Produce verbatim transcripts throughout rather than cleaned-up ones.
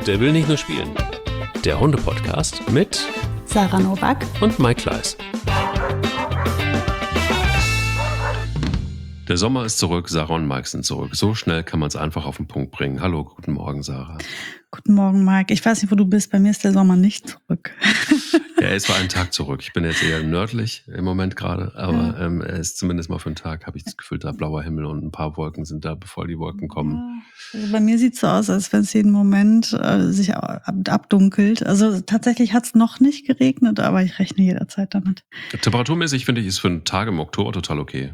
Der will nicht nur spielen. Der Hunde-Podcast mit Sarah Nowak und Mike Kleiss. Der Sommer ist zurück, Sarah und Mike sind zurück. So schnell kann man es einfach auf den Punkt bringen. Hallo, guten Morgen, Sarah. Guten Morgen, Mike. Ich weiß nicht, wo du bist. Bei mir ist der Sommer nicht zurück. Ja, er ist für einen Tag zurück. Ich bin jetzt eher nördlich im Moment gerade, aber ja. ähm, er ist zumindest mal für einen Tag, habe ich das Gefühl, da blauer Himmel und ein paar Wolken sind da, bevor die Wolken kommen. Ja, also bei mir sieht es so aus, als wenn es jeden Moment äh, sich ab, abdunkelt. Also tatsächlich hat es noch nicht geregnet, aber ich rechne jederzeit damit. Temperaturmäßig finde ich, ist für einen Tag im Oktober total okay.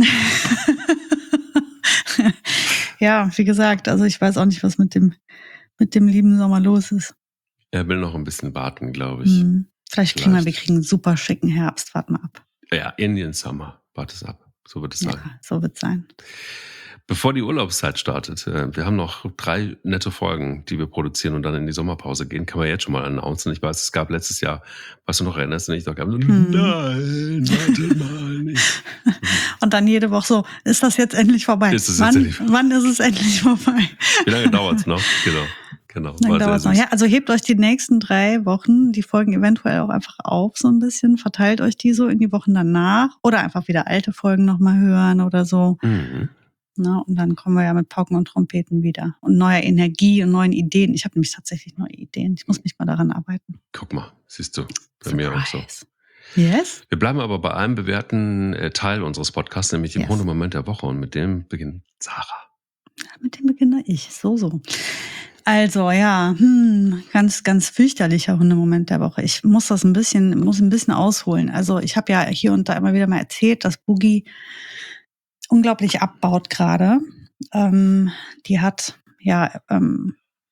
Ja, wie gesagt, also ich weiß auch nicht, was mit dem, mit dem lieben Sommer los ist. Er will noch ein bisschen warten, glaube ich. Hm. Vielleicht, Vielleicht kriegen wir, wir kriegen einen super schicken Herbst, warten wir ab. Ja, Indian Summer, warte es ab. So wird es sein. Ja, so wird es sein. Bevor die Urlaubszeit startet, wir haben noch drei nette Folgen, die wir produzieren und dann in die Sommerpause gehen, kann man jetzt schon mal announcen. Ich weiß, es gab letztes Jahr, was du noch erinnerst, ich dachte, hm. nein, warte mal nicht. Und dann jede Woche so, ist das jetzt endlich vorbei? Ist es wann, jetzt endlich? wann ist es endlich vorbei? Wie lange dauert es noch? Genau. Genau, Dann dauert's noch. Ja, also hebt euch die nächsten drei Wochen die Folgen eventuell auch einfach auf so ein bisschen, verteilt euch die so in die Wochen danach oder einfach wieder alte Folgen nochmal hören oder so. Mhm. Na, und dann kommen wir ja mit Pauken und Trompeten wieder und neuer Energie und neuen Ideen. Ich habe nämlich tatsächlich neue Ideen. Ich muss mich mal daran arbeiten. Guck mal, siehst du, bei Surprise. mir auch so. Yes? Wir bleiben aber bei einem bewährten Teil unseres Podcasts, nämlich dem yes. Hundemoment der Woche. Und mit dem beginnt Sarah. Ja, mit dem beginne ich. So, so. Also ja, hm, ganz, ganz fürchterlicher Hundemoment der Woche. Ich muss das ein bisschen, muss ein bisschen ausholen. Also ich habe ja hier und da immer wieder mal erzählt, dass Boogie unglaublich abbaut gerade. Ähm, die hat ja ähm,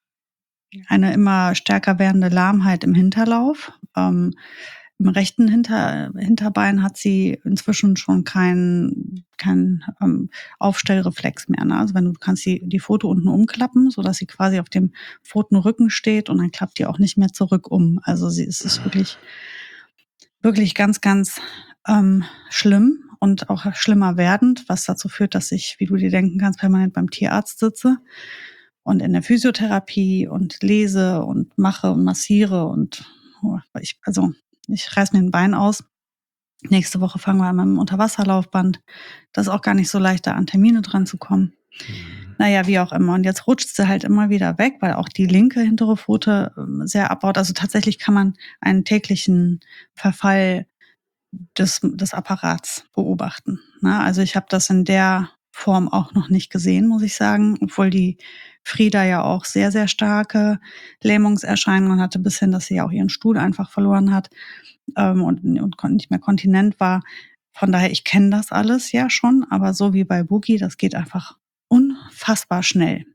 eine immer stärker werdende Lahmheit im Hinterlauf. Ähm, Im rechten Hinter, Hinterbein hat sie inzwischen schon keinen kein, ähm, Aufstellreflex mehr. Ne? Also wenn du, du kannst die, die Pfote unten umklappen, sodass sie quasi auf dem Pfotenrücken steht und dann klappt die auch nicht mehr zurück um. Also sie ist es wirklich, wirklich ganz, ganz ähm, schlimm und auch schlimmer werdend, was dazu führt, dass ich, wie du dir denken kannst, permanent beim Tierarzt sitze und in der Physiotherapie und lese und mache und massiere und oh, ich, also ich reiß mir ein Bein aus. Nächste Woche fangen wir an mit dem Unterwasserlaufband. Das ist auch gar nicht so leicht, da an Termine dran zu kommen. Mhm. Naja, wie auch immer. Und jetzt rutscht sie halt immer wieder weg, weil auch die linke hintere Pfote sehr abbaut. Also tatsächlich kann man einen täglichen Verfall des, des Apparats beobachten. Na, also ich habe das in der Form auch noch nicht gesehen, muss ich sagen, obwohl die Frieda ja auch sehr, sehr starke Lähmungserscheinungen hatte, bis hin, dass sie ja auch ihren Stuhl einfach verloren hat ähm, und, und nicht mehr kontinent war. Von daher, ich kenne das alles ja schon, aber so wie bei Boogie, das geht einfach unfassbar schnell.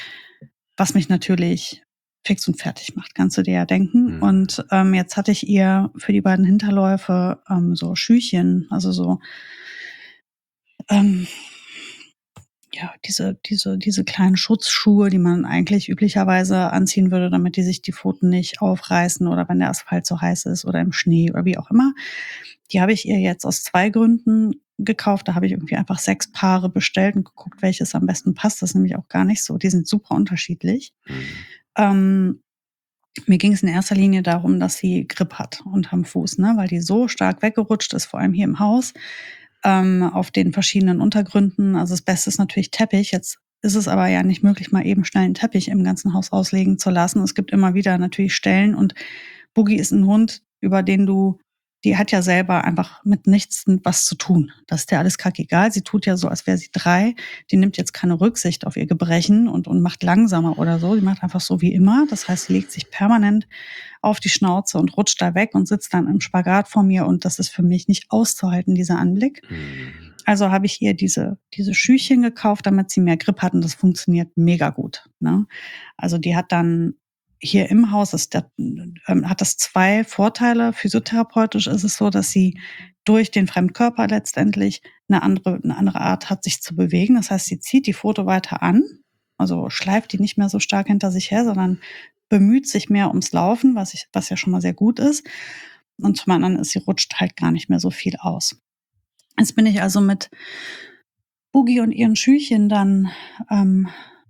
Was mich natürlich fix und fertig macht, kannst du dir ja denken. Mhm. Und ähm, jetzt hatte ich ihr für die beiden Hinterläufe ähm, so Schüchchen, also so ähm, ja, diese, diese, diese kleinen Schutzschuhe, die man eigentlich üblicherweise anziehen würde, damit die sich die Pfoten nicht aufreißen oder wenn der Asphalt so heiß ist oder im Schnee oder wie auch immer. Die habe ich ihr jetzt aus zwei Gründen gekauft. Da habe ich irgendwie einfach sechs Paare bestellt und geguckt, welches am besten passt. Das ist nämlich auch gar nicht so. Die sind super unterschiedlich. Mhm. Ähm, mir ging es in erster Linie darum, dass sie Grip hat unterm Fuß, ne, weil die so stark weggerutscht ist, vor allem hier im Haus. Ähm, auf den verschiedenen Untergründen. Also das Beste ist natürlich Teppich. Jetzt ist es aber ja nicht möglich, mal eben schnell einen Teppich im ganzen Haus auslegen zu lassen. Es gibt immer wieder natürlich Stellen und Boogie ist ein Hund, über den du, die hat ja selber einfach mit nichts was zu tun. Das ist ja alles kackegal. Sie tut ja so, als wäre sie drei. Die nimmt jetzt keine Rücksicht auf ihr Gebrechen und, und macht langsamer oder so. Die macht einfach so wie immer. Das heißt, sie legt sich permanent auf die Schnauze und rutscht da weg und sitzt dann im Spagat vor mir und das ist für mich nicht auszuhalten, dieser Anblick. Mhm. Also habe ich ihr diese, diese Schüchchen gekauft, damit sie mehr Grip hat und das funktioniert mega gut. Ne? Also die hat dann hier im Haus, ist der, ähm, hat das zwei Vorteile. Physiotherapeutisch ist es so, dass sie durch den Fremdkörper letztendlich eine andere, eine andere Art hat, sich zu bewegen. Das heißt, sie zieht die Pfote weiter an, also schleift die nicht mehr so stark hinter sich her, sondern bemüht sich mehr ums Laufen, was ich, was ja schon mal sehr gut ist. Und zum anderen ist, sie rutscht halt gar nicht mehr so viel aus. Jetzt bin ich also mit Boogie und ihren Schüchchen dann ähm,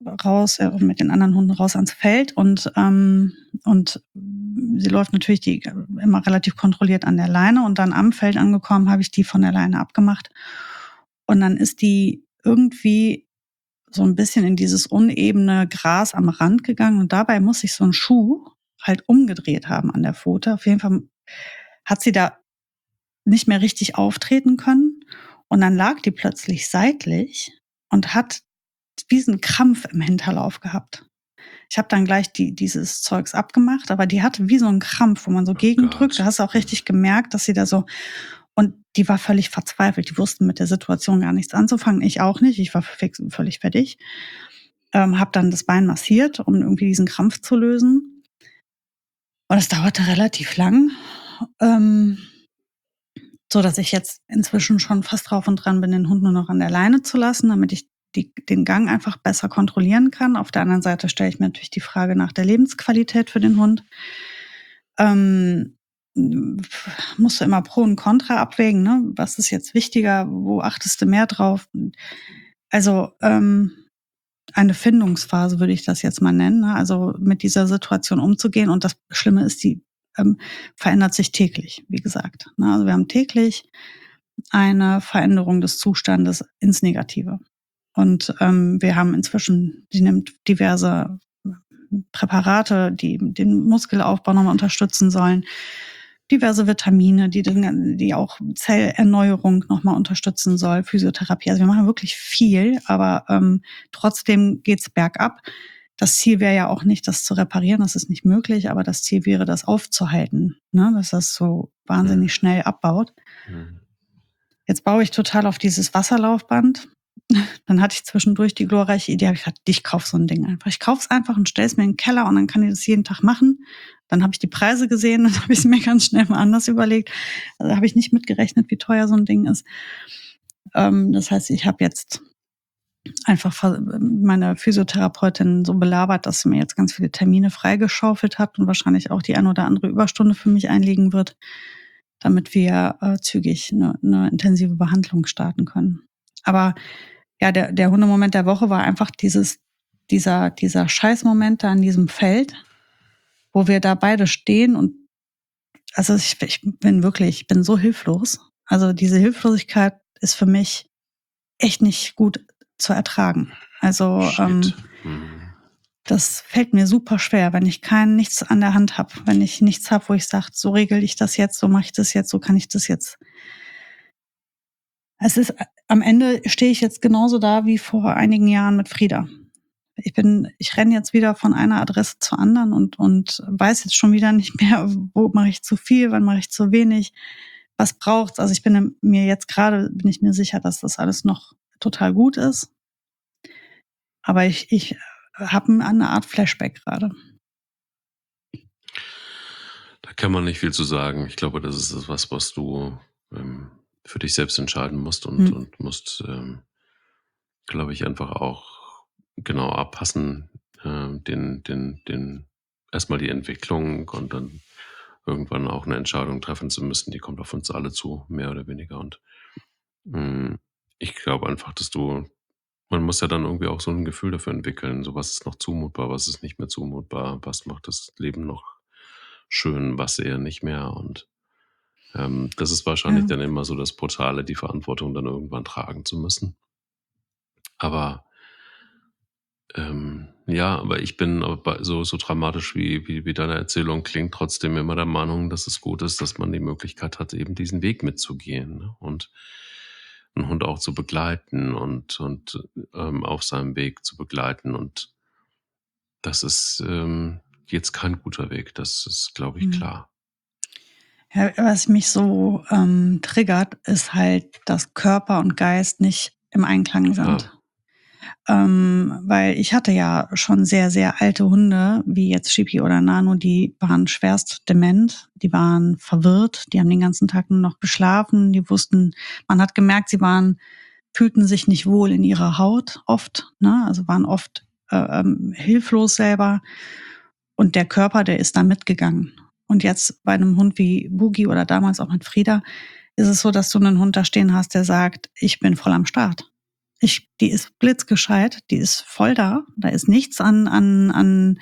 raus, äh, mit den anderen Hunden raus ans Feld und, ähm, und sie läuft natürlich die immer relativ kontrolliert an der Leine und dann am Feld angekommen, habe ich die von der Leine abgemacht und dann ist die irgendwie so ein bisschen in dieses unebene Gras am Rand gegangen und dabei muss sich so ein Schuh halt umgedreht haben an der Pfote. Auf jeden Fall hat sie da nicht mehr richtig auftreten können und dann lag die plötzlich seitlich und hat diesen Krampf im Hinterlauf gehabt. Ich habe dann gleich die, dieses Zeugs abgemacht, aber die hatte wie so einen Krampf, wo man so Oh gegendrückt. Gott. Da hast du auch richtig gemerkt, dass sie da so, und die war völlig verzweifelt. Die wussten mit der Situation gar nichts anzufangen. Ich auch nicht. Ich war fix, völlig fertig. Ähm, habe dann das Bein massiert, um irgendwie diesen Krampf zu lösen. Und es dauerte relativ lang. Ähm, so dass ich jetzt inzwischen schon fast drauf und dran bin, den Hund nur noch an der Leine zu lassen, damit ich die, den Gang einfach besser kontrollieren kann. Auf der anderen Seite stelle ich mir natürlich die Frage nach der Lebensqualität für den Hund. Ähm, musst du immer Pro und Contra abwägen, ne? Was ist jetzt wichtiger? Wo achtest du mehr drauf? Also ähm, eine Findungsphase würde ich das jetzt mal nennen, ne? Also mit dieser Situation umzugehen. Und das Schlimme ist, die ähm, verändert sich täglich, wie gesagt. Ne? Also wir haben täglich eine Veränderung des Zustandes ins Negative. Und ähm, wir haben inzwischen, sie nimmt diverse Präparate, die den Muskelaufbau nochmal unterstützen sollen, diverse Vitamine, die, den, die auch Zellerneuerung nochmal unterstützen soll, Physiotherapie. Also wir machen wirklich viel, aber ähm, trotzdem geht's bergab. Das Ziel wäre ja auch nicht, das zu reparieren, das ist nicht möglich, aber das Ziel wäre, das aufzuhalten, ne? Dass das so wahnsinnig schnell abbaut. Hm. Jetzt baue ich total auf dieses Wasserlaufband. Dann hatte ich zwischendurch die glorreiche Idee, habe ich gesagt, ich kaufe so ein Ding einfach. Ich kaufe es einfach und stelle es mir in den Keller und dann kann ich das jeden Tag machen. Dann habe ich die Preise gesehen und habe ich es mir ganz schnell mal anders überlegt. Also habe ich nicht mitgerechnet, wie teuer so ein Ding ist. Ähm, das heißt, ich habe jetzt einfach meine Physiotherapeutin so belabert, dass sie mir jetzt ganz viele Termine freigeschaufelt hat und wahrscheinlich auch die ein oder andere Überstunde für mich einlegen wird, damit wir äh, zügig eine, eine intensive Behandlung starten können. Aber ja, der, der Hundemoment der Woche war einfach dieses, dieser, dieser Scheißmoment da an diesem Feld, wo wir da beide stehen und also ich, ich bin wirklich, ich bin so hilflos. Also diese Hilflosigkeit ist für mich echt nicht gut zu ertragen. Also ähm, Shit. Hm. das fällt mir super schwer, wenn ich kein nichts an der Hand habe, wenn ich nichts habe, wo ich sage, so regel ich das jetzt, so mache ich das jetzt, so kann ich das jetzt. Es ist am Ende stehe ich jetzt genauso da wie vor einigen Jahren mit Frieda. Ich bin, ich renne jetzt wieder von einer Adresse zur anderen und und weiß jetzt schon wieder nicht mehr, wo mache ich zu viel, wann mache ich zu wenig, was braucht's. Also ich bin mir jetzt gerade bin ich mir sicher, dass das alles noch total gut ist. Aber ich ich habe eine Art Flashback gerade. Da kann man nicht viel zu sagen. Ich glaube, das ist das was, was du ähm, für dich selbst entscheiden musst und, Hm. und musst, ähm, glaube ich, einfach auch genau abpassen, äh, den, den, den, erstmal die Entwicklung und dann irgendwann auch eine Entscheidung treffen zu müssen, die kommt auf uns alle zu, mehr oder weniger. Und mh, ich glaube einfach, dass du, man muss ja dann irgendwie auch so ein Gefühl dafür entwickeln, so was ist noch zumutbar, was ist nicht mehr zumutbar, was macht das Leben noch schön, was eher nicht mehr. Und ähm, das ist wahrscheinlich Ja. dann immer so das Brutale, die Verantwortung dann irgendwann tragen zu müssen. Aber ähm, ja, aber ich bin aber so, so dramatisch wie, wie, wie deine Erzählung klingt, trotzdem immer der Meinung, dass es gut ist, dass man die Möglichkeit hat, eben diesen Weg mitzugehen, ne? Und einen Hund auch zu begleiten und, und ähm, auf seinem Weg zu begleiten. Und das ist ähm, jetzt kein guter Weg, das ist, glaube ich, Hm. klar. Ja, was mich so ähm, triggert, ist halt, dass Körper und Geist nicht im Einklang sind. Ja. Ähm, weil ich hatte ja schon sehr, sehr alte Hunde, wie jetzt Chippy oder Nano, die waren schwerst dement, die waren verwirrt, die haben den ganzen Tag nur noch geschlafen, die wussten, man hat gemerkt, sie waren, fühlten sich nicht wohl in ihrer Haut oft, ne? Also waren oft äh, ähm, hilflos selber und der Körper, der ist da mitgegangen. Und jetzt bei einem Hund wie Boogie oder damals auch mit Frieda ist es so, dass du einen Hund da stehen hast, der sagt, ich bin voll am Start. Ich, die ist blitzgescheit, die ist voll da. Da ist nichts an, an, an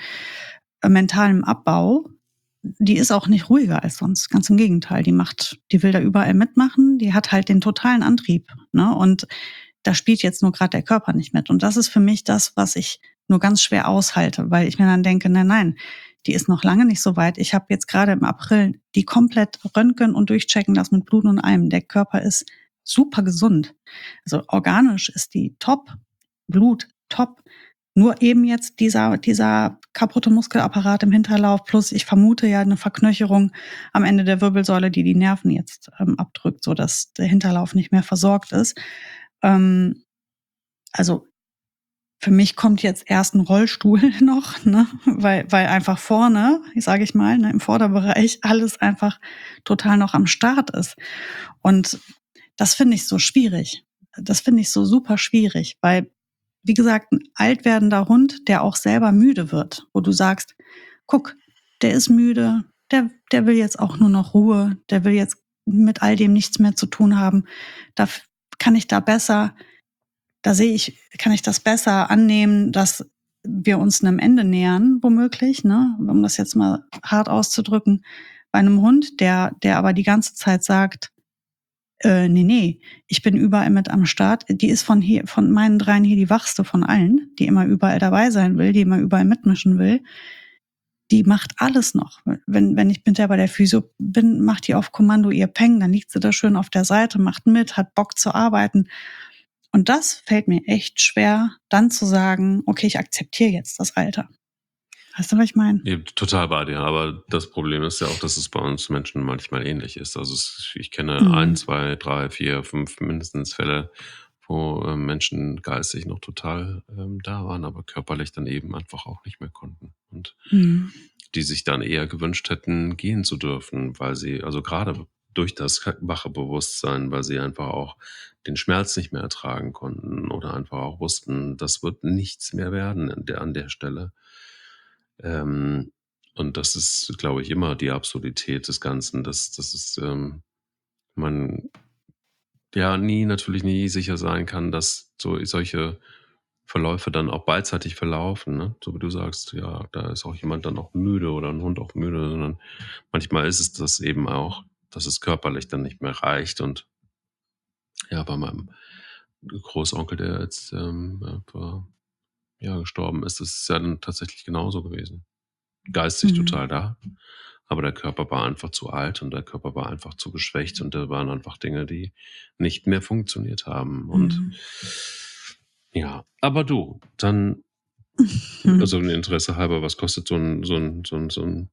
mentalem Abbau. Die ist auch nicht ruhiger als sonst. Ganz im Gegenteil. Die macht, die will da überall mitmachen. Die hat halt den totalen Antrieb. Ne? Und da spielt jetzt nur gerade der Körper nicht mit. Und das ist für mich das, was ich nur ganz schwer aushalte, weil ich mir dann denke, nein, nein, die ist noch lange nicht so weit. Ich habe jetzt gerade im April die komplett röntgen und durchchecken lassen mit Blut und allem. Der Körper ist super gesund. Also organisch ist die top, Blut top. Nur eben jetzt dieser, dieser kaputte Muskelapparat im Hinterlauf plus ich vermute ja eine Verknöcherung am Ende der Wirbelsäule, die die Nerven jetzt ähm, abdrückt, so dass der Hinterlauf nicht mehr versorgt ist. Ähm, also für mich kommt jetzt erst ein Rollstuhl noch, ne, weil, weil einfach vorne, sage ich mal, ne, im Vorderbereich alles einfach total noch am Start ist. Und das finde ich so schwierig. Das finde ich so super schwierig, weil, wie gesagt, ein alt werdender Hund, der auch selber müde wird, wo du sagst, guck, der ist müde, der, der will jetzt auch nur noch Ruhe, der will jetzt mit all dem nichts mehr zu tun haben. Da kann ich da besser, da sehe ich, kann ich das besser annehmen, dass wir uns einem Ende nähern, womöglich, ne, um das jetzt mal hart auszudrücken, bei einem Hund, der, der aber die ganze Zeit sagt, Äh, nee, nee, ich bin überall mit am Start. Die ist von hier, von meinen dreien hier die wachste von allen, die immer überall dabei sein will, die immer überall mitmischen will. Die macht alles noch. Wenn, wenn ich mit der bei der Physio bin, macht die auf Kommando ihr Peng, dann liegt sie da schön auf der Seite, macht mit, hat Bock zu arbeiten. Und das fällt mir echt schwer, dann zu sagen, okay, ich akzeptiere jetzt das Alter. Weißt du, was ich meine? Ja, total bei dir, aber das Problem ist ja auch, dass es bei uns Menschen manchmal ähnlich ist. Also es, ich kenne Mhm. ein, zwei, drei, vier, fünf mindestens Fälle, wo äh, Menschen geistig noch total ähm, da waren, aber körperlich dann eben einfach auch nicht mehr konnten. Und Mhm. die sich dann eher gewünscht hätten, gehen zu dürfen, weil sie, also gerade durch das wache Bewusstsein, weil sie einfach auch den Schmerz nicht mehr ertragen konnten oder einfach auch wussten, das wird nichts mehr werden an der, an der Stelle. Ähm, und das ist, glaube ich, immer die Absurdität des Ganzen, dass, dass es, ähm, man ja nie, natürlich nie sicher sein kann, dass so solche Verläufe dann auch beidseitig verlaufen, ne? So wie du sagst, ja, da ist auch jemand dann auch müde oder ein Hund auch müde, sondern manchmal ist es das eben auch, dass es körperlich dann nicht mehr reicht. Und ja, bei meinem Großonkel, der jetzt ähm, vor, ja, gestorben ist, ist es ja dann tatsächlich genauso gewesen. Geistig Mhm. total da, aber der Körper war einfach zu alt und der Körper war einfach zu geschwächt und da waren einfach Dinge, die nicht mehr funktioniert haben. Und Mhm. ja, aber du, dann, Mhm. also ein Interesse halber, was kostet so ein, so ein, so ein, so ein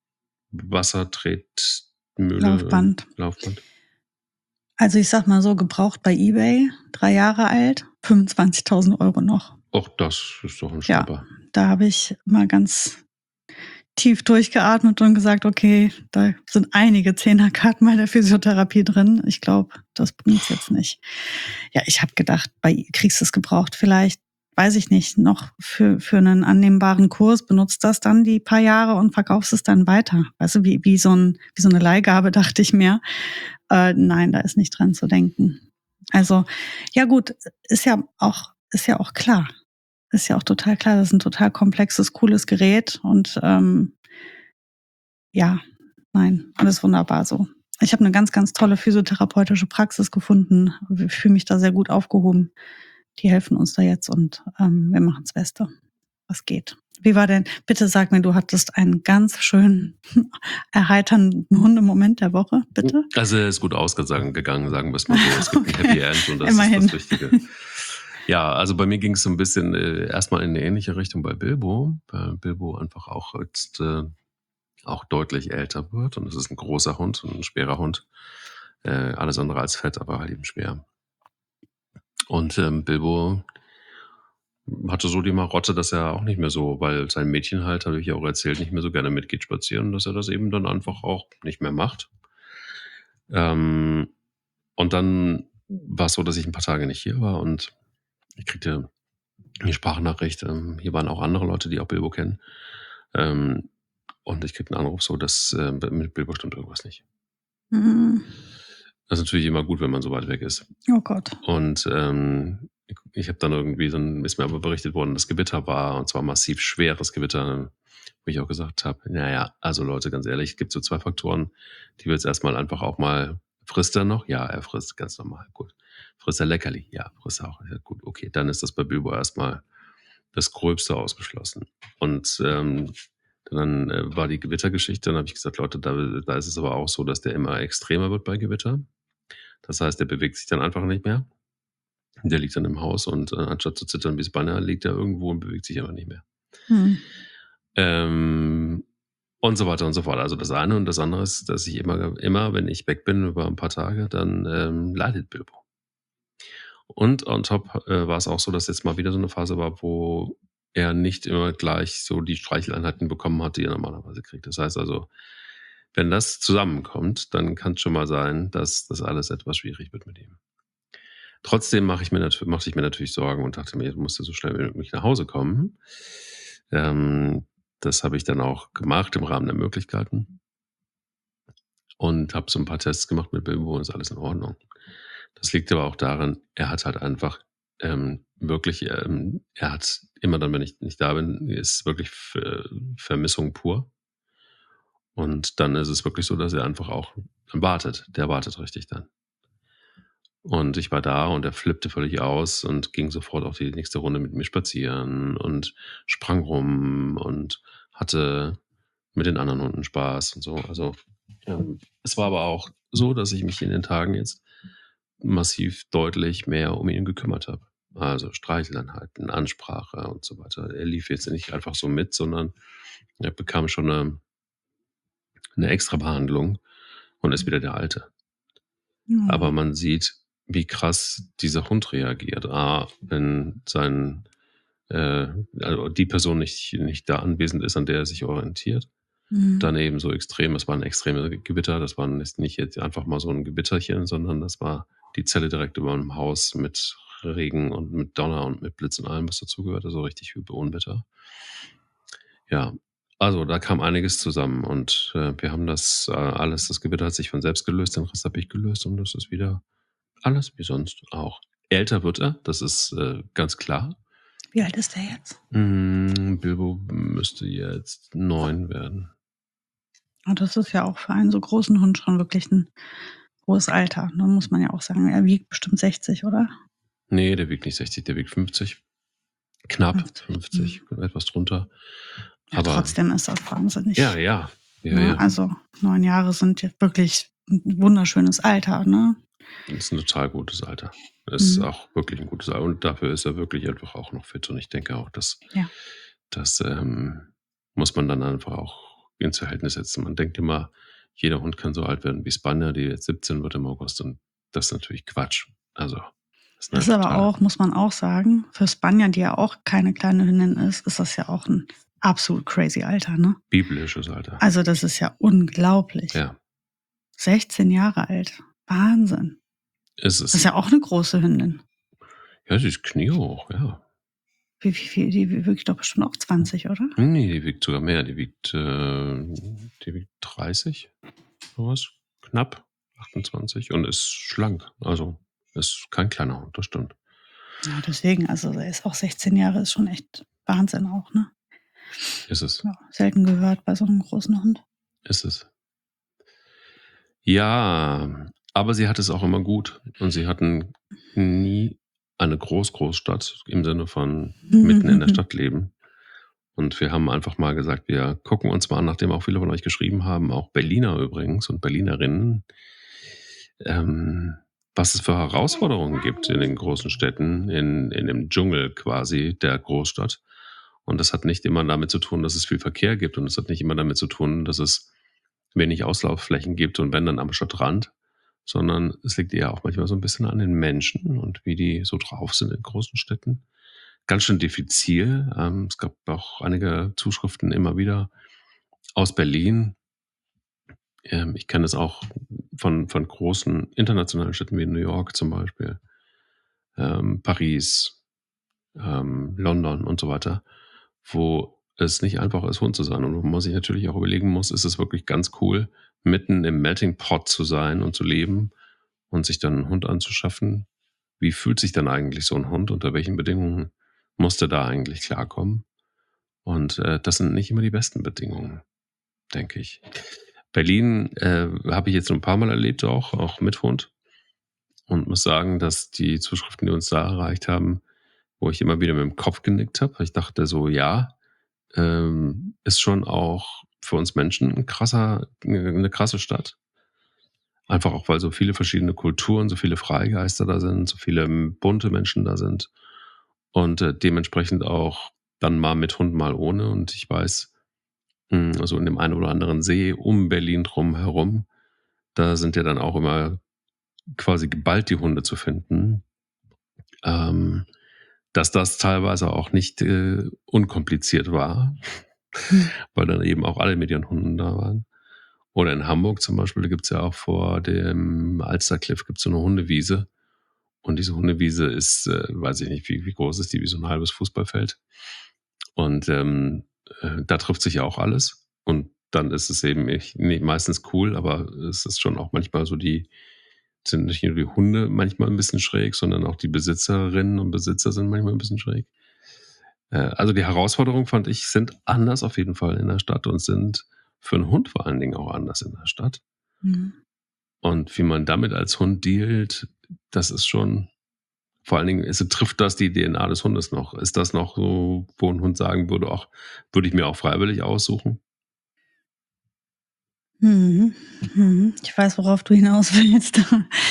Wassertretmühle, Laufband. ähm, Laufband? Also ich sag mal so, gebraucht bei eBay, drei Jahre alt, fünfundzwanzigtausend Euro noch. Auch das ist doch ein Ja, Schnapper. da habe ich mal ganz tief durchgeatmet und gesagt, okay, da sind einige Zehnerkarten bei der Physiotherapie drin. Ich glaube, das bringt's jetzt nicht. Ja, ich habe gedacht, bei kriegst du es gebraucht vielleicht, weiß ich nicht, noch für, für einen annehmbaren Kurs, benutzt das dann die paar Jahre und verkaufst es dann weiter. Weißt du, wie, wie, so, ein, wie so eine Leihgabe, dachte ich mir. Äh, nein, da ist nicht dran zu denken. Also, ja gut, ist ja auch, ist ja auch klar. Ist ja auch total klar, das ist ein total komplexes, cooles Gerät und ähm, ja, nein, alles wunderbar so. Ich habe eine ganz, ganz tolle physiotherapeutische Praxis gefunden. Ich fühle mich da sehr gut aufgehoben. Die helfen uns da jetzt und ähm, wir machen das Beste, was geht. Wie war denn, bitte sag mir, du hattest einen ganz schönen, erheiternden Hundemoment der Woche, bitte? Also er ist gut ausgegangen, sagen wir es mal so. Es gibt ein Okay. Happy End und das Immerhin. ist das Wichtige. Ja, also bei mir ging es so ein bisschen äh, erstmal in eine ähnliche Richtung bei Bilbo, weil Bilbo einfach auch jetzt äh, auch deutlich älter wird und es ist ein großer Hund und ein schwerer Hund. Äh, alles andere als fett, aber halt eben schwer. Und ähm, Bilbo hatte so die Marotte, dass er auch nicht mehr so, weil sein Mädchen halt, habe ich ja auch erzählt, nicht mehr so gerne mitgeht spazieren, dass er das eben dann einfach auch nicht mehr macht. Ähm, und dann war es so, dass ich ein paar Tage nicht hier war und ich kriegte eine Sprachnachricht. Ähm, hier waren auch andere Leute, die auch Bilbo kennen. Ähm, und ich kriegte einen Anruf so, dass äh, mit Bilbo stimmt irgendwas nicht. Mhm. Das ist natürlich immer gut, wenn man so weit weg ist. Oh Gott. Und ähm, ich habe dann irgendwie so ein, ist mir aber berichtet worden, dass Gewitter war, und zwar massiv schweres Gewitter, wo ich auch gesagt habe, naja, also Leute, ganz ehrlich, es gibt so zwei Faktoren, die wir jetzt erstmal einfach auch mal, frisst er noch? Ja, er frisst ganz normal, gut. Frisst er Leckerli? Ja, frisst er auch. Ja, gut, okay, dann ist das bei Bilbo erstmal das Gröbste ausgeschlossen. Und ähm, dann äh, war die Gewittergeschichte, dann habe ich gesagt, Leute, da, da ist es aber auch so, dass der immer extremer wird bei Gewitter. Das heißt, der bewegt sich dann einfach nicht mehr. Der liegt dann im Haus und äh, anstatt zu zittern wie das Banner, liegt er irgendwo und bewegt sich einfach nicht mehr. Hm. Ähm, und so weiter und so fort. Also das eine, und das andere ist, dass ich immer, immer, wenn ich weg bin über ein paar Tage, dann ähm, leidet Bilbo. Und on top äh, war es auch so, dass jetzt mal wieder so eine Phase war, wo er nicht immer gleich so die Streicheleinheiten bekommen hat, die er normalerweise kriegt. Das heißt also, wenn das zusammenkommt, dann kann es schon mal sein, dass das alles etwas schwierig wird mit ihm. Trotzdem mache ich mir, nat- machte ich mir natürlich Sorgen und dachte mir, ich musste so schnell wie möglich nach Hause kommen. Ähm, das habe ich dann auch gemacht im Rahmen der Möglichkeiten und habe so ein paar Tests gemacht mit Bilbo und ist alles in Ordnung. Das liegt aber auch daran, er hat halt einfach ähm, wirklich, ähm, er hat immer dann, wenn ich nicht da bin, ist wirklich Ver- Vermissung pur. Und dann ist es wirklich so, dass er einfach auch wartet. Der wartet richtig dann. Und ich war da und er flippte völlig aus und ging sofort auch die nächste Runde mit mir spazieren und sprang rum und hatte mit den anderen Hunden Spaß und so. Also ähm, es war aber auch so, dass ich mich in den Tagen jetzt massiv deutlich mehr um ihn gekümmert habe. Also Streicheleinheiten, Ansprache und so weiter. Er lief jetzt nicht einfach so mit, sondern er bekam schon eine, eine extra Behandlung und ist wieder der Alte. Ja. Aber man sieht, wie krass dieser Hund reagiert. A, wenn sein, äh, also die Person nicht, nicht da anwesend ist, an der er sich orientiert. Mhm. Dann eben so extrem, es waren extreme Gewitter, das war nicht jetzt einfach mal so ein Gewitterchen, sondern das war die Zelle direkt über dem Haus mit Regen und mit Donner und mit Blitz und allem, was dazugehört, also richtig üble Unwetter. Ja, also da kam einiges zusammen und äh, wir haben das äh, alles, das Gewitter hat sich von selbst gelöst, den Rest habe ich gelöst und das ist wieder alles wie sonst auch. Älter wird er, das ist äh, ganz klar. Wie alt ist der jetzt? Mm, Bilbo müsste jetzt neun werden. Und das ist ja auch für einen so großen Hund schon wirklich ein hohes Alter. Da muss man ja auch sagen, er wiegt bestimmt sechzig, oder? Nee, der wiegt nicht sechzig, der wiegt fünfzig. Knapp fünfzig. fünfzig, etwas drunter. Ja, Aber trotzdem ist das wahnsinnig. ja, ja. ja, Ne? ja. Also neun Jahre sind jetzt wirklich ein wunderschönes Alter, ne? Das ist ein total gutes Alter. Das ist Mhm. auch wirklich ein gutes Alter. Und dafür ist er wirklich einfach auch noch fit. Und ich denke auch, dass Ja. das ähm, muss man dann einfach auch ins Verhältnis setzen. Man denkt immer, jeder Hund kann so alt werden wie Spanier, die jetzt siebzehn wird im August. Und das ist natürlich Quatsch. Also, das ist, Das ist aber auch, muss man auch sagen, für Spanier, die ja auch keine kleine Hündin ist, ist das ja auch ein absolut crazy Alter, ne? biblisches Alter. Also das ist ja unglaublich. Ja, sechzehn Jahre alt. Wahnsinn. ist Das ist es. ja auch eine große Hündin. Ja, sie ist kniehoch, ja. Wie, wie viel? Die wiegt doch bestimmt auch zwanzig, oder? Nee, die wiegt sogar mehr. Die wiegt, äh, die wiegt dreißig, sowas, knapp achtundzwanzig und ist schlank. Also ist kein kleiner Hund, das stimmt. Ja, deswegen, also er ist auch sechzehn Jahre, ist schon echt Wahnsinn auch, ne? Ist es, Ja, selten gehört bei so einem großen Hund. ist es. Ja, aber sie hat es auch immer gut. Und sie hatten nie eine Groß-Großstadt im Sinne von mitten in der Stadt leben. Und wir haben einfach mal gesagt, wir gucken uns mal an, nachdem auch viele von euch geschrieben haben, auch Berliner übrigens und Berlinerinnen, ähm, was es für Herausforderungen gibt in den großen Städten, in, in dem Dschungel quasi der Großstadt. Und das hat nicht immer damit zu tun, dass es viel Verkehr gibt. Und es hat nicht immer damit zu tun, dass es wenig Auslaufflächen gibt und wenn dann am Stadtrand, sondern es liegt eher auch manchmal so ein bisschen an den Menschen und wie die so drauf sind in großen Städten. Ganz schön diffizil. Ähm, es gab auch einige Zuschriften immer wieder aus Berlin. Ähm, ich kenne das auch von, von großen internationalen Städten wie New York zum Beispiel, ähm, Paris, ähm, London und so weiter, wo es nicht einfach ist, Hund zu sein und wo man sich natürlich auch überlegen muss, ist es wirklich ganz cool, mitten im Melting Pot zu sein und zu leben und sich dann einen Hund anzuschaffen wie fühlt sich dann eigentlich so ein Hund, unter welchen Bedingungen muss der da eigentlich klarkommen? Und äh, das sind nicht immer die besten Bedingungen, denke ich. Berlin äh, habe ich jetzt ein paar Mal erlebt, auch, auch mit Hund. Und muss sagen, dass die Zuschriften, die uns da erreicht haben, wo ich immer wieder mit dem Kopf genickt habe. Ich dachte so, ja, ähm, ist schon auch für uns Menschen ein krasser, eine krasse Stadt. Einfach auch, weil so viele verschiedene Kulturen, so viele Freigeister da sind, so viele bunte Menschen da sind. Und äh, dementsprechend auch dann mal mit Hund, mal ohne. Und ich weiß, mh, also in dem einen oder anderen See um Berlin drum herum, da sind ja dann auch immer quasi geballt die Hunde zu finden. Ähm, dass das teilweise auch nicht äh, unkompliziert war, Hm. weil dann eben auch alle mit ihren Hunden da waren. Oder in Hamburg zum Beispiel, da gibt es ja auch vor dem Alstercliff gibt's so eine Hundewiese. Und diese Hundewiese ist, äh, weiß ich nicht, wie, wie groß ist die, wie so ein halbes Fußballfeld. Und ähm, äh, da trifft sich ja auch alles. Und dann ist es eben echt, nee, meistens cool, aber es ist schon auch manchmal so die, sind nicht nur die Hunde manchmal ein bisschen schräg, sondern auch die Besitzerinnen und Besitzer sind manchmal ein bisschen schräg. Äh, also die Herausforderungen, fand ich, sind anders auf jeden Fall in der Stadt und sind für einen Hund vor allen Dingen auch anders in der Stadt. Mhm. Und wie man damit als Hund dealt, das ist schon, vor allen Dingen, ist, trifft das die D N A des Hundes noch? Ist das noch so, wo ein Hund sagen würde, auch, würde ich mir auch freiwillig aussuchen? Mhm. Mhm. Ich weiß, worauf du hinaus willst.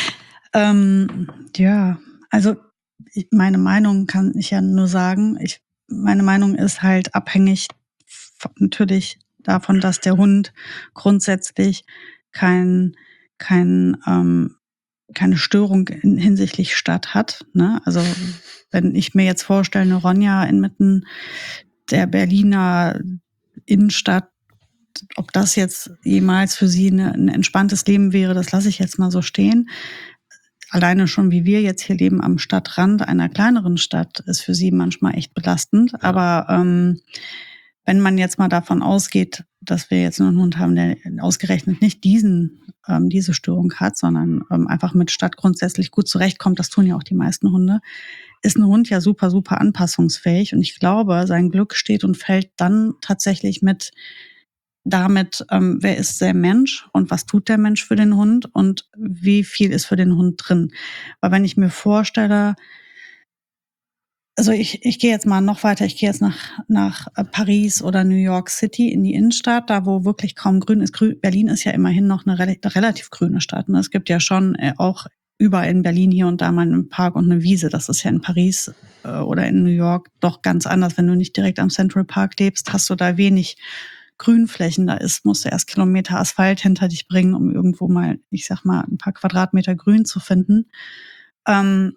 ähm, ja, also ich, meine Meinung kann ich ja nur sagen. Ich, meine Meinung ist halt abhängig f- natürlich davon, dass der Hund grundsätzlich kein, kein, ähm, keine Störung in, hinsichtlich Stadt hat. Ne? Also wenn ich mir jetzt vorstelle, eine Ronja inmitten der Berliner Innenstadt, ob das jetzt jemals für sie eine, ein entspanntes Leben wäre, das lasse ich jetzt mal so stehen. Alleine schon, wie wir jetzt hier leben am Stadtrand einer kleineren Stadt, ist für sie manchmal echt belastend. Ja. Aber ähm, wenn man jetzt mal davon ausgeht, dass wir jetzt nur einen Hund haben, der ausgerechnet nicht diesen, ähm, diese Störung hat, sondern ähm, einfach mit Stadt grundsätzlich gut zurechtkommt, das tun ja auch die meisten Hunde, ist ein Hund ja super, super anpassungsfähig. Und ich glaube, sein Glück steht und fällt dann tatsächlich mit damit, ähm, wer ist der Mensch und was tut der Mensch für den Hund und wie viel ist für den Hund drin. Weil wenn ich mir vorstelle, also ich, ich gehe jetzt mal noch weiter, ich gehe jetzt nach, nach Paris oder New York City in die Innenstadt, da wo wirklich kaum grün ist. Grün, Berlin ist ja immerhin noch eine rel- relativ grüne Stadt. Ne? Es gibt ja schon äh, auch überall in Berlin hier und da mal einen Park und eine Wiese. Das ist ja in Paris äh, oder in New York doch ganz anders. Wenn du nicht direkt am Central Park lebst, hast du da wenig Grünflächen. Da ist, musst du erst Kilometer Asphalt hinter dich bringen, um irgendwo mal, ich sag mal, ein paar Quadratmeter Grün zu finden. Ähm,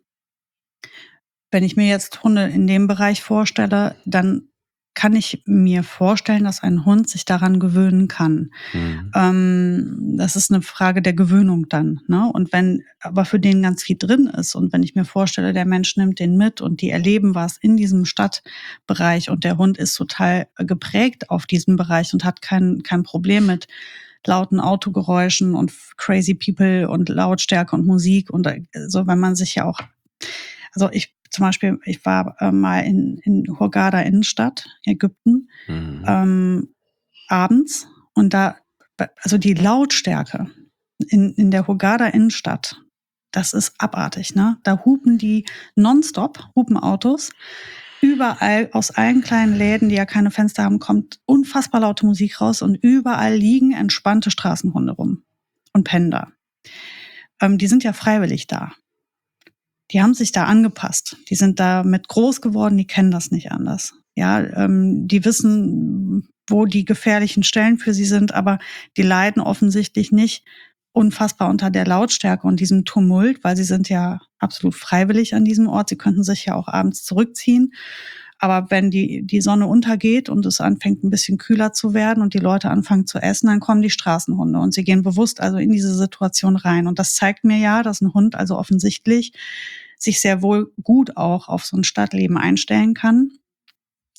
wenn ich mir jetzt Hunde in dem Bereich vorstelle, dann kann ich mir vorstellen, dass ein Hund sich daran gewöhnen kann. Mhm. Ähm, das ist eine Frage der Gewöhnung dann. Ne? Und wenn aber für den ganz viel drin ist und wenn ich mir vorstelle, der Mensch nimmt den mit und die erleben was in diesem Stadtbereich und der Hund ist total geprägt auf diesem Bereich und hat kein, kein Problem mit lauten Autogeräuschen und crazy people und Lautstärke und Musik und so, wenn man sich ja auch, also ich zum Beispiel, ich war äh, mal in, in Hurghada Innenstadt, Ägypten, Mhm. ähm, abends und da, also die Lautstärke in, in der Hurghada Innenstadt, das ist abartig, ne? Da hupen die nonstop, hupen Autos. Überall aus allen kleinen Läden, die ja keine Fenster haben, kommt unfassbar laute Musik raus und überall liegen entspannte Straßenhunde rum und pennen da. Ähm, die sind ja freiwillig da. Die haben sich da angepasst. Die sind damit groß geworden, die kennen das nicht anders. Ja, ähm, die wissen, wo die gefährlichen Stellen für sie sind, aber die leiden offensichtlich nicht unfassbar unter der Lautstärke und diesem Tumult, weil sie sind ja absolut freiwillig an diesem Ort. Sie könnten sich ja auch abends zurückziehen. Aber wenn die, die Sonne untergeht und es anfängt ein bisschen kühler zu werden und die Leute anfangen zu essen, dann kommen die Straßenhunde und sie gehen bewusst also in diese Situation rein. Und das zeigt mir ja, dass ein Hund also offensichtlich sich sehr wohl gut auch auf so ein Stadtleben einstellen kann.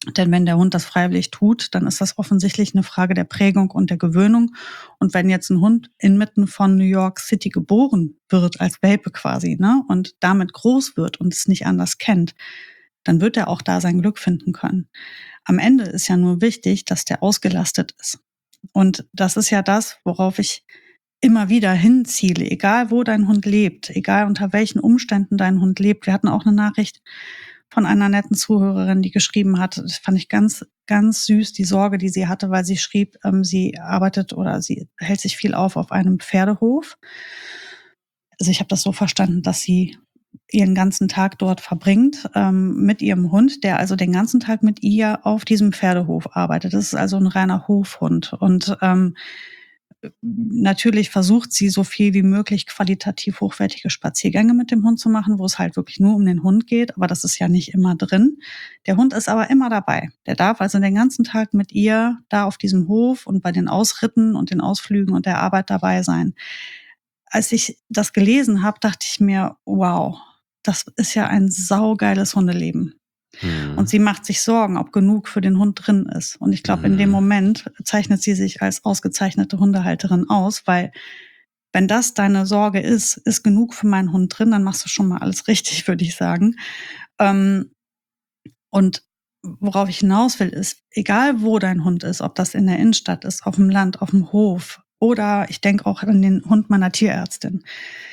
Denn wenn der Hund das freiwillig tut, dann ist das offensichtlich eine Frage der Prägung und der Gewöhnung. Und wenn jetzt ein Hund inmitten von New York City geboren wird, als Welpe quasi, ne, und damit groß wird und es nicht anders kennt, dann wird er auch da sein Glück finden können. Am Ende ist ja nur wichtig, dass der ausgelastet ist. Und das ist ja das, worauf ich immer wieder hinziele, egal wo dein Hund lebt, egal unter welchen Umständen dein Hund lebt. Wir hatten auch eine Nachricht von einer netten Zuhörerin, die geschrieben hat, das fand ich ganz, ganz süß, die Sorge, die sie hatte, weil sie schrieb, ähm, sie arbeitet oder sie hält sich viel auf auf einem Pferdehof. Also ich habe das so verstanden, dass sie ihren ganzen Tag dort verbringt ähm, mit ihrem Hund, der also den ganzen Tag mit ihr auf diesem Pferdehof arbeitet. Das ist also ein reiner Hofhund. Und ähm, natürlich versucht sie, so viel wie möglich qualitativ hochwertige Spaziergänge mit dem Hund zu machen, wo es halt wirklich nur um den Hund geht, aber das ist ja nicht immer drin. Der Hund ist aber immer dabei. Der darf also den ganzen Tag mit ihr da auf diesem Hof und bei den Ausritten und den Ausflügen und der Arbeit dabei sein. Als ich das gelesen habe, dachte ich mir, wow, das ist ja ein saugeiles Hundeleben. Mhm. Und sie macht sich Sorgen, ob genug für den Hund drin ist. Und ich glaube, in dem Moment zeichnet sie sich als ausgezeichnete Hundehalterin aus, weil wenn das deine Sorge ist, ist genug für meinen Hund drin, dann machst du schon mal alles richtig, würde ich sagen. Ähm, und worauf ich hinaus will, ist, egal wo dein Hund ist, ob das in der Innenstadt ist, auf dem Land, auf dem Hof oder ich denke auch an den Hund meiner Tierärztin.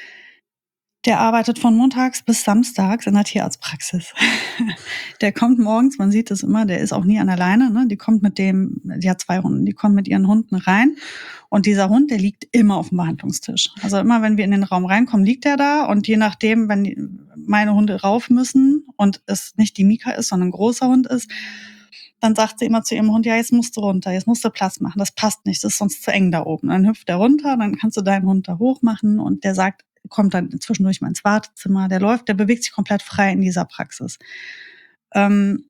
Der arbeitet von montags bis samstags in der Tierarztpraxis. Der kommt morgens, man sieht es immer, der ist auch nie an der Leine, ne? Die kommt mit dem, die hat zwei Hunden, die kommen mit ihren Hunden rein und dieser Hund, der liegt immer auf dem Behandlungstisch. Also immer, wenn wir in den Raum reinkommen, liegt er da und je nachdem, wenn die, meine Hunde rauf müssen und es nicht die Mika ist, sondern ein großer Hund ist, dann sagt sie immer zu ihrem Hund, ja, jetzt musst du runter, jetzt musst du Platz machen, das passt nicht, das ist sonst zu eng da oben. Dann hüpft er runter, dann kannst du deinen Hund da hoch machen und der sagt, kommt dann zwischendurch mal ins Wartezimmer, der läuft, der bewegt sich komplett frei in dieser Praxis. Ähm,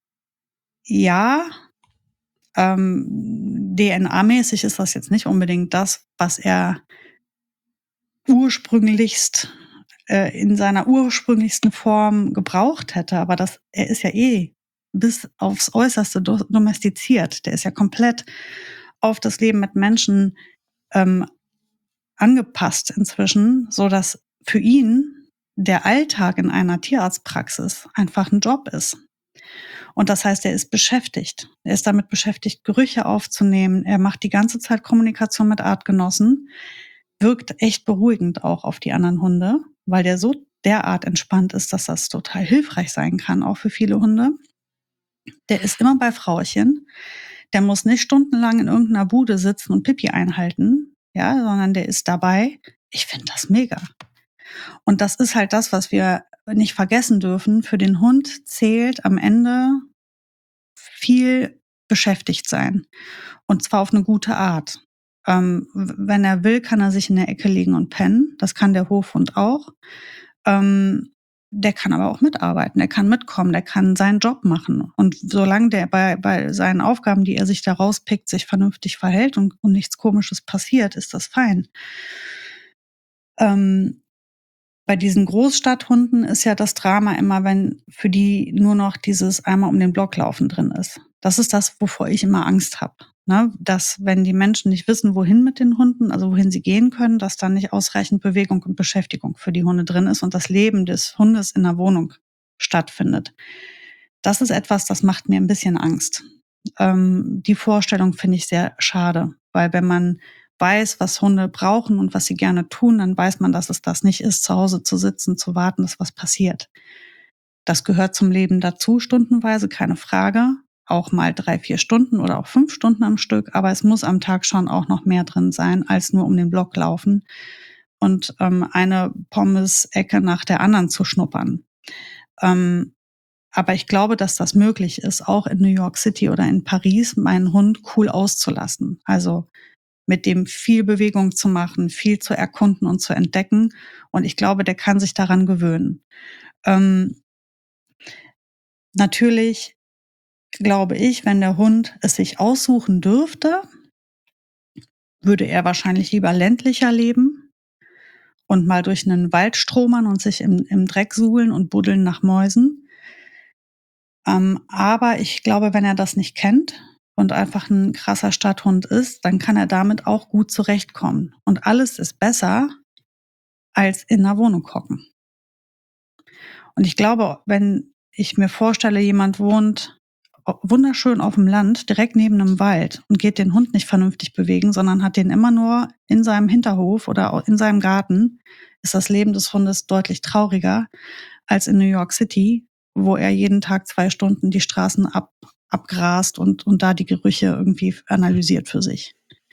ja, ähm, D N A-mäßig ist das jetzt nicht unbedingt das, was er ursprünglichst äh, in seiner ursprünglichsten Form gebraucht hätte, aber das, er ist ja eh bis aufs Äußerste domestiziert. Der ist ja komplett auf das Leben mit Menschen ähm, angepasst inzwischen, so dass für ihn der Alltag in einer Tierarztpraxis einfach ein Job ist. Und das heißt, er ist beschäftigt. Er ist damit beschäftigt, Gerüche aufzunehmen. Er macht die ganze Zeit Kommunikation mit Artgenossen, wirkt echt beruhigend auch auf die anderen Hunde, weil der so derart entspannt ist, dass das total hilfreich sein kann, auch für viele Hunde. Der ist immer bei Frauchen. Der muss nicht stundenlang in irgendeiner Bude sitzen und Pipi einhalten, ja, sondern der ist dabei. Ich finde das mega. Und das ist halt das, was wir nicht vergessen dürfen. Für den Hund zählt am Ende viel beschäftigt sein. Und zwar auf eine gute Art. Ähm, wenn er will, kann er sich in der Ecke legen und pennen. Das kann der Hofhund auch. Ähm, der kann aber auch mitarbeiten, der kann mitkommen, der kann seinen Job machen. Und solange der bei, bei seinen Aufgaben, die er sich da rauspickt, sich vernünftig verhält und, und nichts Komisches passiert, ist das fein. Ähm, bei diesen Großstadthunden ist ja das Drama immer, wenn für die nur noch dieses einmal um den Block laufen drin ist. Das ist das, wovor ich immer Angst habe. Ne? Dass, wenn die Menschen nicht wissen, wohin mit den Hunden, also wohin sie gehen können, dass dann nicht ausreichend Bewegung und Beschäftigung für die Hunde drin ist und das Leben des Hundes in der Wohnung stattfindet. Das ist etwas, das macht mir ein bisschen Angst. Ähm, die Vorstellung finde ich sehr schade, weil wenn man weiß, was Hunde brauchen und was sie gerne tun, dann weiß man, dass es das nicht ist, zu Hause zu sitzen, zu warten, dass was passiert. Das gehört zum Leben dazu, stundenweise, keine Frage. Auch mal drei, vier Stunden oder auch fünf Stunden am Stück. Aber es muss am Tag schon auch noch mehr drin sein, als nur um den Block laufen und ähm, eine Pommes-Ecke nach der anderen zu schnuppern. Ähm, aber ich glaube, dass das möglich ist, auch in New York City oder in Paris, meinen Hund cool auszulassen. Also mit dem viel Bewegung zu machen, viel zu erkunden und zu entdecken. Und ich glaube, der kann sich daran gewöhnen. Ähm, natürlich glaube ich, wenn der Hund es sich aussuchen dürfte, würde er wahrscheinlich lieber ländlicher leben und mal durch einen Wald stromern und sich im, im Dreck suhlen und buddeln nach Mäusen. Ähm, aber ich glaube, wenn er das nicht kennt und einfach ein krasser Stadthund ist, dann kann er damit auch gut zurechtkommen. Und alles ist besser als in 'ner Wohnung hocken. Und ich glaube, wenn ich mir vorstelle, jemand wohnt o wunderschön auf'm Land, direkt neben 'nem Wald und geht den Hund nicht vernünftig bewegen, sondern hat den immer nur in seinem Hinterhof oder au in seinem Garten, ist das Leben des Hundes deutlich trauriger als in New York City, wo er jeden Tag zwei Stunden die Straßen ab abgrast und und da die Gerüche irgendwie f analysiert für sich.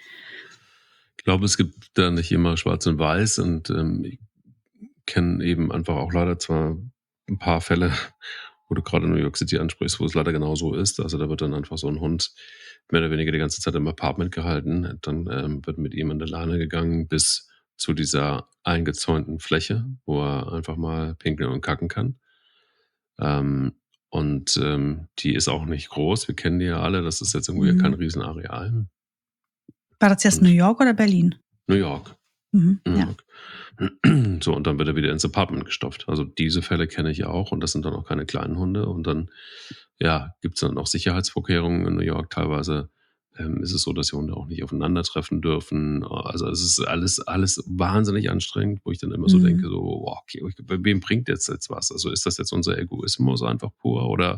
Ich glaube, es gibt da nicht immer schwarz und weiß und, ähm, ich kenne eben einfach auch leider zwar 'n paar Fälle, wo du grade New York City ansprichst, wo es leider genauso ist. Also, da wird dann einfach so 'n Hund mehr oder weniger die ganze Zeit im Apartment gehalten. Dann, ähm, wird mit ihm an der Leine gegangen bis zu dieser eingezäunten Fläche, wo er einfach mal pinkeln und kacken kann. Ähm, und, ähm, die ist auch nicht groß. Wir kennen die ja alle. Das ist jetzt irgendwie kein Mhm. Riesenareal. War das jetzt New Und York oder Berlin? New York. Mhm, New ja. York. So, und dann wird er wieder ins Apartment gestopft. Also, diese Fälle kenne ich auch und das sind dann auch keine kleinen Hunde. Und dann, ja, gibt's dann auch Sicherheitsvorkehrungen in New York. Teilweise, ähm, ist es so, dass die Hunde auch nicht aufeinandertreffen dürfen. Also, es ist alles alles wahnsinnig anstrengend, wo ich dann immer so denke, Mhm. so: „Boah, okay, wem bringt jetzt jetzt was?“ Also, ist das jetzt unser Egoismus einfach pur oder,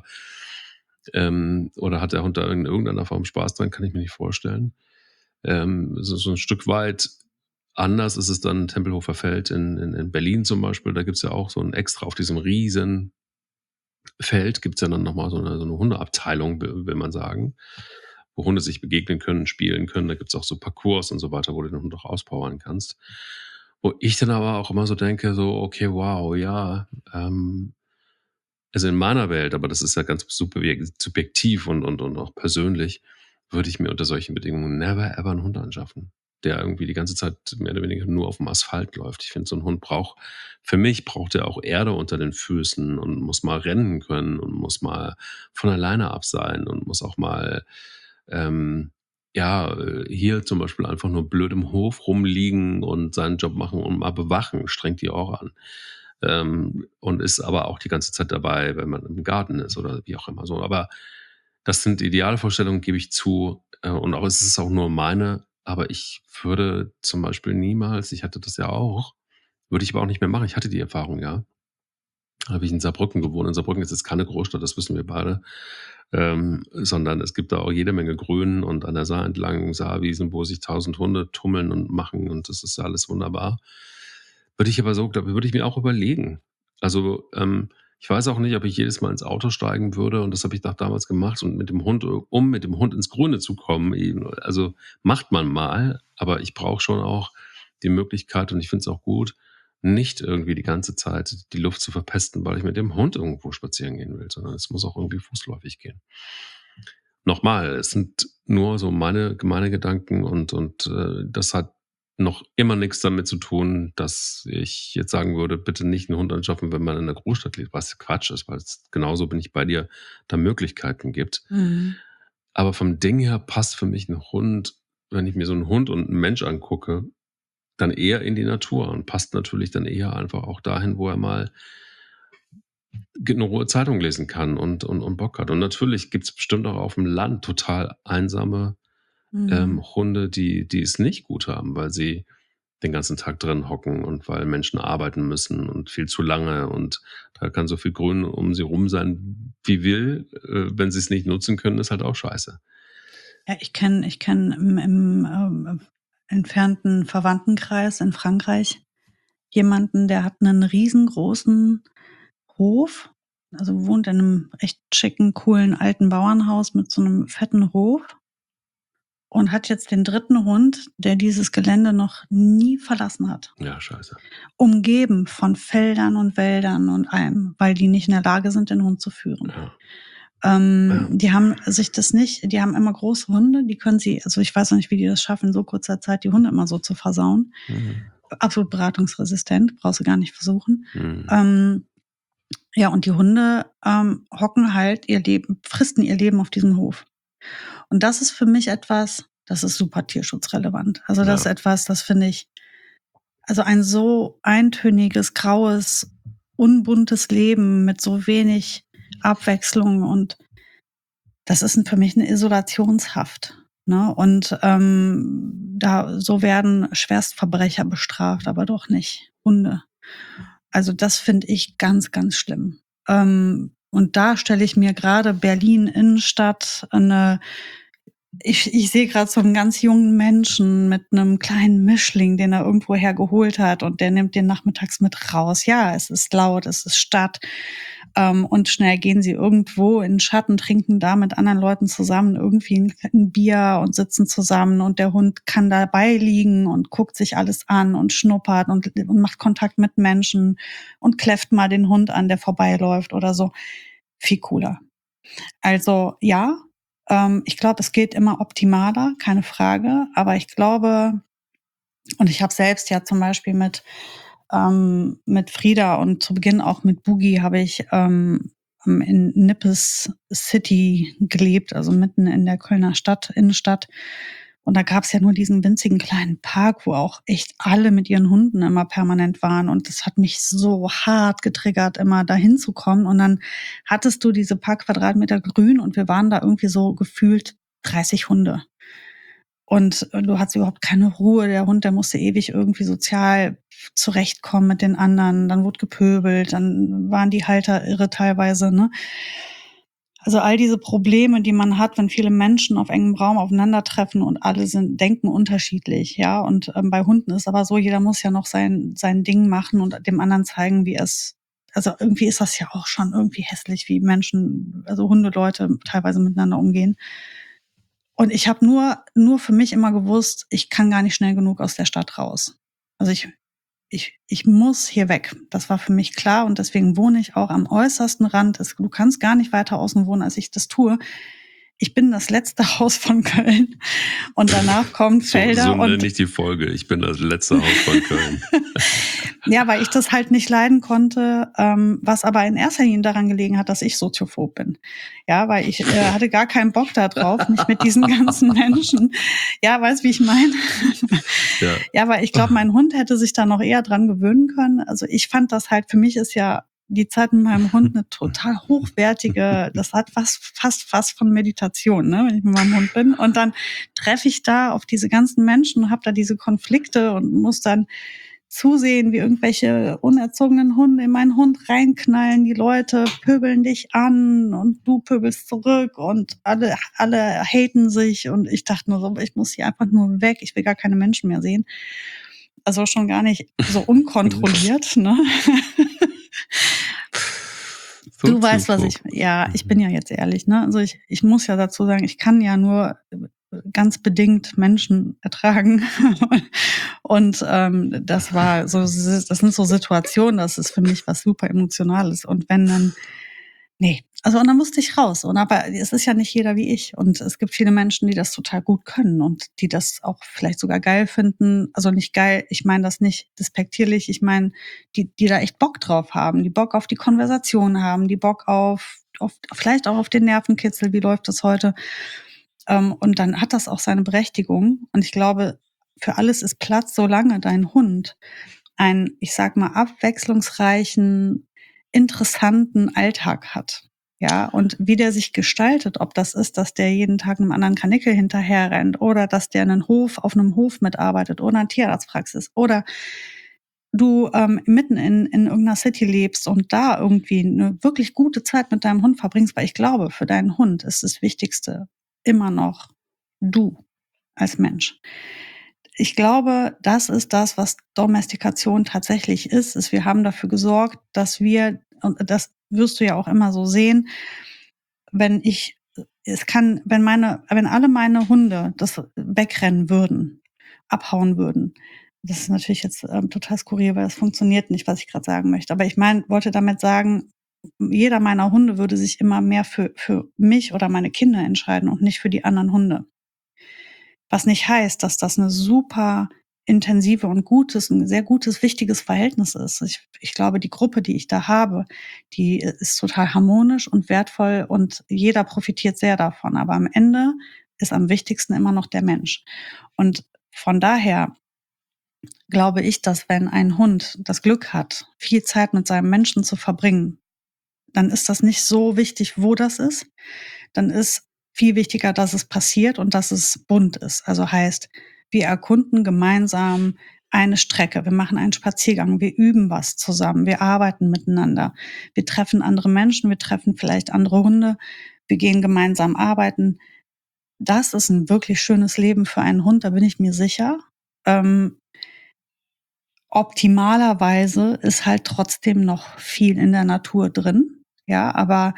ähm oder hat der Hund da in irgendeiner Form Spaß dran? Kann ich mir nicht vorstellen. Ähm, so so 'n Stück weit anders ist es dann Tempelhofer Feld in in in Berlin zum Beispiel. Da gibt's ja auch so 'n extra auf diesem riesen Feld gibt's ja dann noch mal so 'ne so 'ne Hundeabteilung, wi will man sagen, wo Hunde sich begegnen können, spielen können. Da gibt's auch so Parcours und so weiter, wo du den Hund auch auspowern kannst. Wo ich dann aber auch immer so denke, so: „Okay, wow, ja, ähm“ Also, in meiner Welt, aber das ist ja ganz superje subjektiv und und und auch persönlich, würde ich mir unter solchen Bedingungen never ever 'n Hund anschaffen, der irgendwie die ganze Zeit mehr oder weniger nur auf'm Asphalt läuft. Ich finde, so 'n Hund braucht für mich braucht der auch Erde unter den Füßen und muss mal rennen können und muss mal von alleine ab sein und muss auch mal, ähm, ja, äh, hier zum Beispiel einfach nur blöd im Hof rumliegen und seinen Job machen und mal bewachen, strengt die auch an. Ähm, und ist aber auch die ganze Zeit dabei, wenn man im Garten ist oder wie auch immer so. Aber das sind Idealvorstellungen, gebe ich zu, äh, und auch es ist auch nur meine, aber ich würde zum Beispiel niemals ich hatte das ja auch, würde ich aber auch nicht mehr machen. Ich hatte die Erfahrung, ja. Da habe ich in Saarbrücken gewohnt und Saarbrücken ist jetzt keine Großstadt, das wissen wir beide, ähm, sondern es gibt da auch jede Menge Grün und an der Saar entlang Saarwiesen, wo sich tausend Hunde tummeln und machen und das ist alles wunderbar. Würde ich aber so da würde ich mir auch überlegen. Also, ähm, ich weiß auch nicht, ob ich jedes Mal ins Auto steigen würde und das habe ich doch damals gemacht und mit dem Hund um mit dem Hund ins Grüne zu kommen eben also, macht man mal, aber ich brauche schon auch die Möglichkeit und ich finde es auch gut, nicht irgendwie die ganze Zeit die Luft zu verpesten, weil ich mit dem Hund irgendwo spazieren gehen will, sondern es muss auch irgendwie fußläufig gehen. Noch mal, es sind nur so meine meine Gedanken und und, äh, das hat noch immer nix damit zu tun, dass ich jetzt sagen würde: „Bitte nicht 'n Hund anschaffen, wenn man in 'ner Großstadt lebt“, was Quatsch ist, weil's genauso bin ich bei dir, da Möglichkeiten gibt. Mhm. Aber vom Ding her passt für mich 'n Hund, wenn ich mir so 'n Hund und 'n Mensch angucke, dann eher in die Natur und passt natürlich dann eher einfach auch dahin, wo er mal g 'ne Ruhe Zeitung lesen kann und und und Bock hat. Und natürlich gibt's bestimmt auch auf'm Land total einsame, ähm, Mhm. Hunde, die die es nicht gut haben, weil sie den ganzen Tag drin hocken und weil Menschen arbeiten müssen und viel zu lange und da kann so viel Grün um sie rum sein wie will. Äh, wenn sie's nicht nutzen können, ist halt auch scheiße. Ja, ich kenne ich kenne im im, ähm, entfernten Verwandtenkreis in Frankreich jemanden, der hat 'nen riesengroßen Hof, also, wohnt in 'nem echt schicken, coolen alten Bauernhaus mit so 'nem fetten Hof und hat jetzt den dritten Hund, der dieses Gelände noch nie verlassen hat. Ja, scheiße. Umgeben von Feldern und Wäldern und allem, weil die nicht in der Lage sind, den Hund zu führen. Ja. Ähm, Ja. die haben sich das nicht die haben immer große Hunde, die können sie also, ich weiß noch nicht, wie die das schaffen, in so kurzer Zeit die Hunde immer so zu versauen. Mhm. Absolut beratungsresistent, brauchst du gar nicht versuchen. Mhm. Ähm, ja, und die Hunde, ähm, hocken halt ihr Leben fristen ihr Leben auf diesem Hof. Und das ist für mich etwas, das ist super tierschutzrelevant. Also, das ist Ja. etwas, das finde ich also, ein so eintöniges, graues, unbuntes Leben mit so wenig Abwechslung und das ist für mich eine Isolationshaft, ne? Und, ähm, da so werden Schwerstverbrecher bestraft, aber doch nicht Hunde. Also, das finde ich ganz, ganz schlimm. Ähm, und da stelle ich mir gerade Berlin Innenstadt 'ne ich ich sehe gerade so einen ganz jungen Menschen mit einem kleinen Mischling, den er irgendwoher geholt hat und der nimmt den nachmittags mit raus. Ja, es ist laut, es ist Stadt, ähm, und schnell gehen sie irgendwo in 'n Schatten, trinken da mit anderen Leuten zusammen irgendwie 'n 'n Bier und sitzen zusammen und der Hund kann dabei liegen und guckt sich alles an und schnuppert und und macht Kontakt mit Menschen und kläfft mal den Hund an, der vorbeiläuft oder so. Viel cooler. Also ja, ähm, ich glaube, es geht immer optimaler, keine Frage. Aber ich glaube, und ich habe selbst ja zum Beispiel mit, ähm, mit Frieda und zu Beginn auch mit Boogie habe ich ähm, in Nippes City gelebt, also mitten in der Kölner Stadt, Innenstadt. Und da gab's ja nur diesen winzigen kleinen Park, wo auch echt alle mit ihren Hunden immer permanent waren. Und das hat mich so hart getriggert, immer dahin zu kommen. Und dann hattest du diese paar Quadratmeter Grün und wir waren da irgendwie so gefühlt dreißig Hunde. Und du hattest überhaupt keine Ruhe. Der Hund, der musste ewig irgendwie sozial zurechtkommen mit den anderen. Dann wurde gepöbelt, dann waren die Halter irre teilweise, ne? Also all diese Probleme, die man hat, wenn viele Menschen auf engem Raum aufeinandertreffen und alle sind, denken unterschiedlich, ja. Und ähm, bei Hunden ist aber so, jeder muss ja noch sein, sein Ding machen und dem anderen zeigen, wie es, also irgendwie ist das ja auch schon irgendwie hässlich, wie Menschen, also Hundeleute teilweise miteinander umgehen. Und ich habe nur, nur für mich immer gewusst, ich kann gar nicht schnell genug aus der Stadt raus. Also ich ich, ich muss hier weg. Das war für mich klar und deswegen wohne ich auch am äußersten Rand. Es, du kannst gar nicht weiter außen wohnen, als ich das tue. Ich bin das letzte Haus von Köln und danach kommen Felder. So, so und nenne ich die Folge. Ich bin das letzte Haus von Köln. Ja, weil ich das halt nicht leiden konnte, ähm, was aber in erster Linie daran gelegen hat, dass ich soziophob bin. Ja, weil ich äh, hatte gar keinen Bock da drauf, mich mit diesen ganzen Menschen, ja, weißt wie ich meine? Ja. Ja, weil ich glaube, mein Hund hätte sich da noch eher dran gewöhnen können. Also ich fand das halt, für mich ist ja die Zeit mit meinem Hund eine total hochwertige, das hat was, fast, fast von Meditation, ne, wenn ich mit meinem Hund bin. Und dann treffe ich da auf diese ganzen Menschen und habe da diese Konflikte und muss dann zusehen, wie irgendwelche unerzogenen Hunde in meinen Hund reinknallen. Die Leute pöbeln dich an und du pöbelst zurück und alle, alle haten sich. Und ich dachte nur so, ich muss hier einfach nur weg. Ich will gar keine Menschen mehr sehen. Also schon gar nicht so unkontrolliert, ne? So Du weißt, was ich, ja, ich bin ja jetzt ehrlich, ne? Also ich, ich muss ja dazu sagen, ich kann ja nur ganz bedingt Menschen ertragen. Und ähm, das war so, das sind so Situationen, das ist für mich was super Emotionales. Und wenn dann, nee, also und dann musste ich raus. Und aber es ist ja nicht jeder wie ich. Und es gibt viele Menschen, die das total gut können und die das auch vielleicht sogar geil finden. Also nicht geil, ich meine das nicht despektierlich, ich meine, die, die da echt Bock drauf haben, die Bock auf die Konversation haben, die Bock auf, auf vielleicht auch auf den Nervenkitzel, wie läuft das heute? Ähm, und dann hat das auch seine Berechtigung. Und ich glaube, für alles ist Platz, solange dein Hund einen, ich sag mal, abwechslungsreichen, interessanten Alltag hat. Ja, und wie der sich gestaltet, ob das ist, dass der jeden Tag einem anderen Kanickel hinterher rennt oder dass der einen Hof auf einem Hof mitarbeitet oder eine Tierarztpraxis oder du ähm, mitten in, in irgendeiner City lebst und da irgendwie eine wirklich gute Zeit mit deinem Hund verbringst, weil ich glaube, für deinen Hund ist das Wichtigste immer noch du als Mensch. Ich glaube, das ist das, was Domestikation tatsächlich ist, ist, wir haben dafür gesorgt, dass wir, und das wirst du ja auch immer so sehen, wenn ich, es kann, wenn meine, wenn alle meine Hunde das wegrennen würden, abhauen würden, das ist natürlich jetzt ähm, total skurril, weil das funktioniert nicht, was ich gerade sagen möchte. Aber ich meine, wollte damit sagen, jeder meiner Hunde würde sich immer mehr für, für mich oder meine Kinder entscheiden und nicht für die anderen Hunde. Was nicht heißt, dass das eine super intensive und gutes, ein sehr gutes, wichtiges Verhältnis ist. Ich, ich glaube, die Gruppe, die ich da habe, die ist total harmonisch und wertvoll und jeder profitiert sehr davon. Aber am Ende ist am wichtigsten immer noch der Mensch. Und von daher glaube ich, dass wenn ein Hund das Glück hat, viel Zeit mit seinem Menschen zu verbringen, dann ist das nicht so wichtig, wo das ist. Dann ist viel wichtiger, dass es passiert und dass es bunt ist. Also heißt, wir erkunden gemeinsam eine Strecke, wir machen einen Spaziergang, wir üben was zusammen, wir arbeiten miteinander, wir treffen andere Menschen, wir treffen vielleicht andere Hunde, wir gehen gemeinsam arbeiten. Das ist ein wirklich schönes Leben für einen Hund, da bin ich mir sicher. Ähm, optimalerweise ist halt trotzdem noch viel in der Natur drin, ja, aber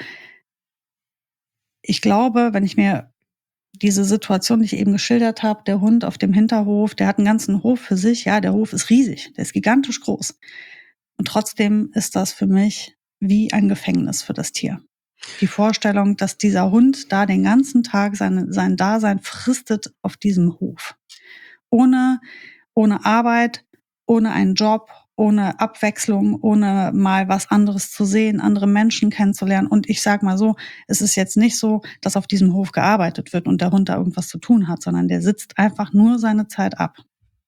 ich glaube, wenn ich mir diese Situation, die ich eben geschildert habe, der Hund auf dem Hinterhof, der hat einen ganzen Hof für sich. Ja, der Hof ist riesig, der ist gigantisch groß. Und trotzdem ist das für mich wie ein Gefängnis für das Tier. Die Vorstellung, dass dieser Hund da den ganzen Tag seine, sein Dasein fristet auf diesem Hof. Ohne, ohne Arbeit, ohne einen Job, ohne Abwechslung, ohne mal was anderes zu sehen, andere Menschen kennenzulernen. Und ich sag mal so, es ist jetzt nicht so, dass auf diesem Hof gearbeitet wird und der Hund da irgendwas zu tun hat, sondern der sitzt einfach nur seine Zeit ab.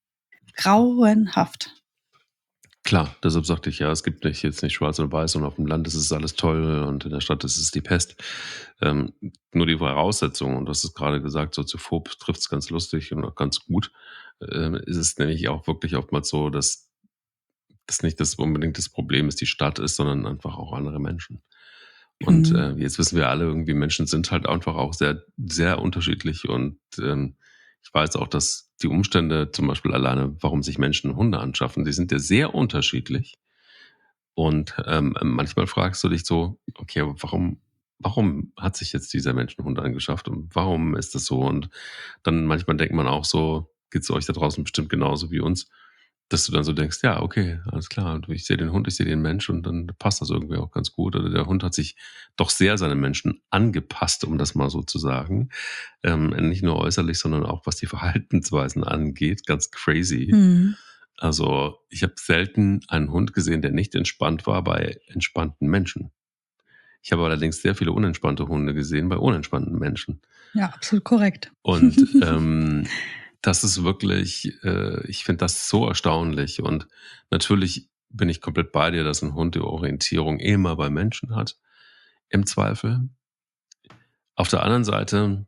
Grauenhaft. Klar, deshalb sagte ich ja, es gibt nicht jetzt nicht schwarz und weiß und auf dem Land ist es alles toll und in der Stadt ist es die Pest. Ähm, nur die Voraussetzungen, und du hast es gerade gesagt, soziophob trifft es ganz lustig und auch ganz gut, ähm, ist es nämlich auch wirklich oftmals so, dass das nicht das unbedingt das Problem ist, die Stadt ist, sondern einfach auch andere Menschen. Und Mhm. äh, jetzt wissen wir alle irgendwie, Menschen sind halt einfach auch sehr, sehr unterschiedlich und ähm, ich weiß auch, dass die Umstände zum Beispiel alleine, warum sich Menschen Hunde anschaffen, die sind ja sehr unterschiedlich. Und ähm, manchmal fragst du dich so, okay, aber warum, warum hat sich jetzt dieser Mensch einen Hund angeschafft und warum ist das so? Und dann manchmal denkt man auch so, geht es euch da draußen bestimmt genauso wie uns, dass du dann so denkst, ja, okay, alles klar, ich sehe den Hund, ich sehe den Mensch und dann passt das irgendwie auch ganz gut. Oder der Hund hat sich doch sehr seinem Menschen angepasst, um das mal so zu sagen. Ähm, nicht nur äußerlich, sondern auch was die Verhaltensweisen angeht. Ganz crazy. Mhm. Also ich habe selten einen Hund gesehen, der nicht entspannt war bei entspannten Menschen. Ich habe allerdings sehr viele unentspannte Hunde gesehen bei unentspannten Menschen. Ja, absolut korrekt. Und ähm, das ist wirklich, äh, ich finde das so erstaunlich. Und natürlich bin ich komplett bei dir, dass ein Hund die Orientierung immer bei Menschen hat, im Zweifel. Auf der anderen Seite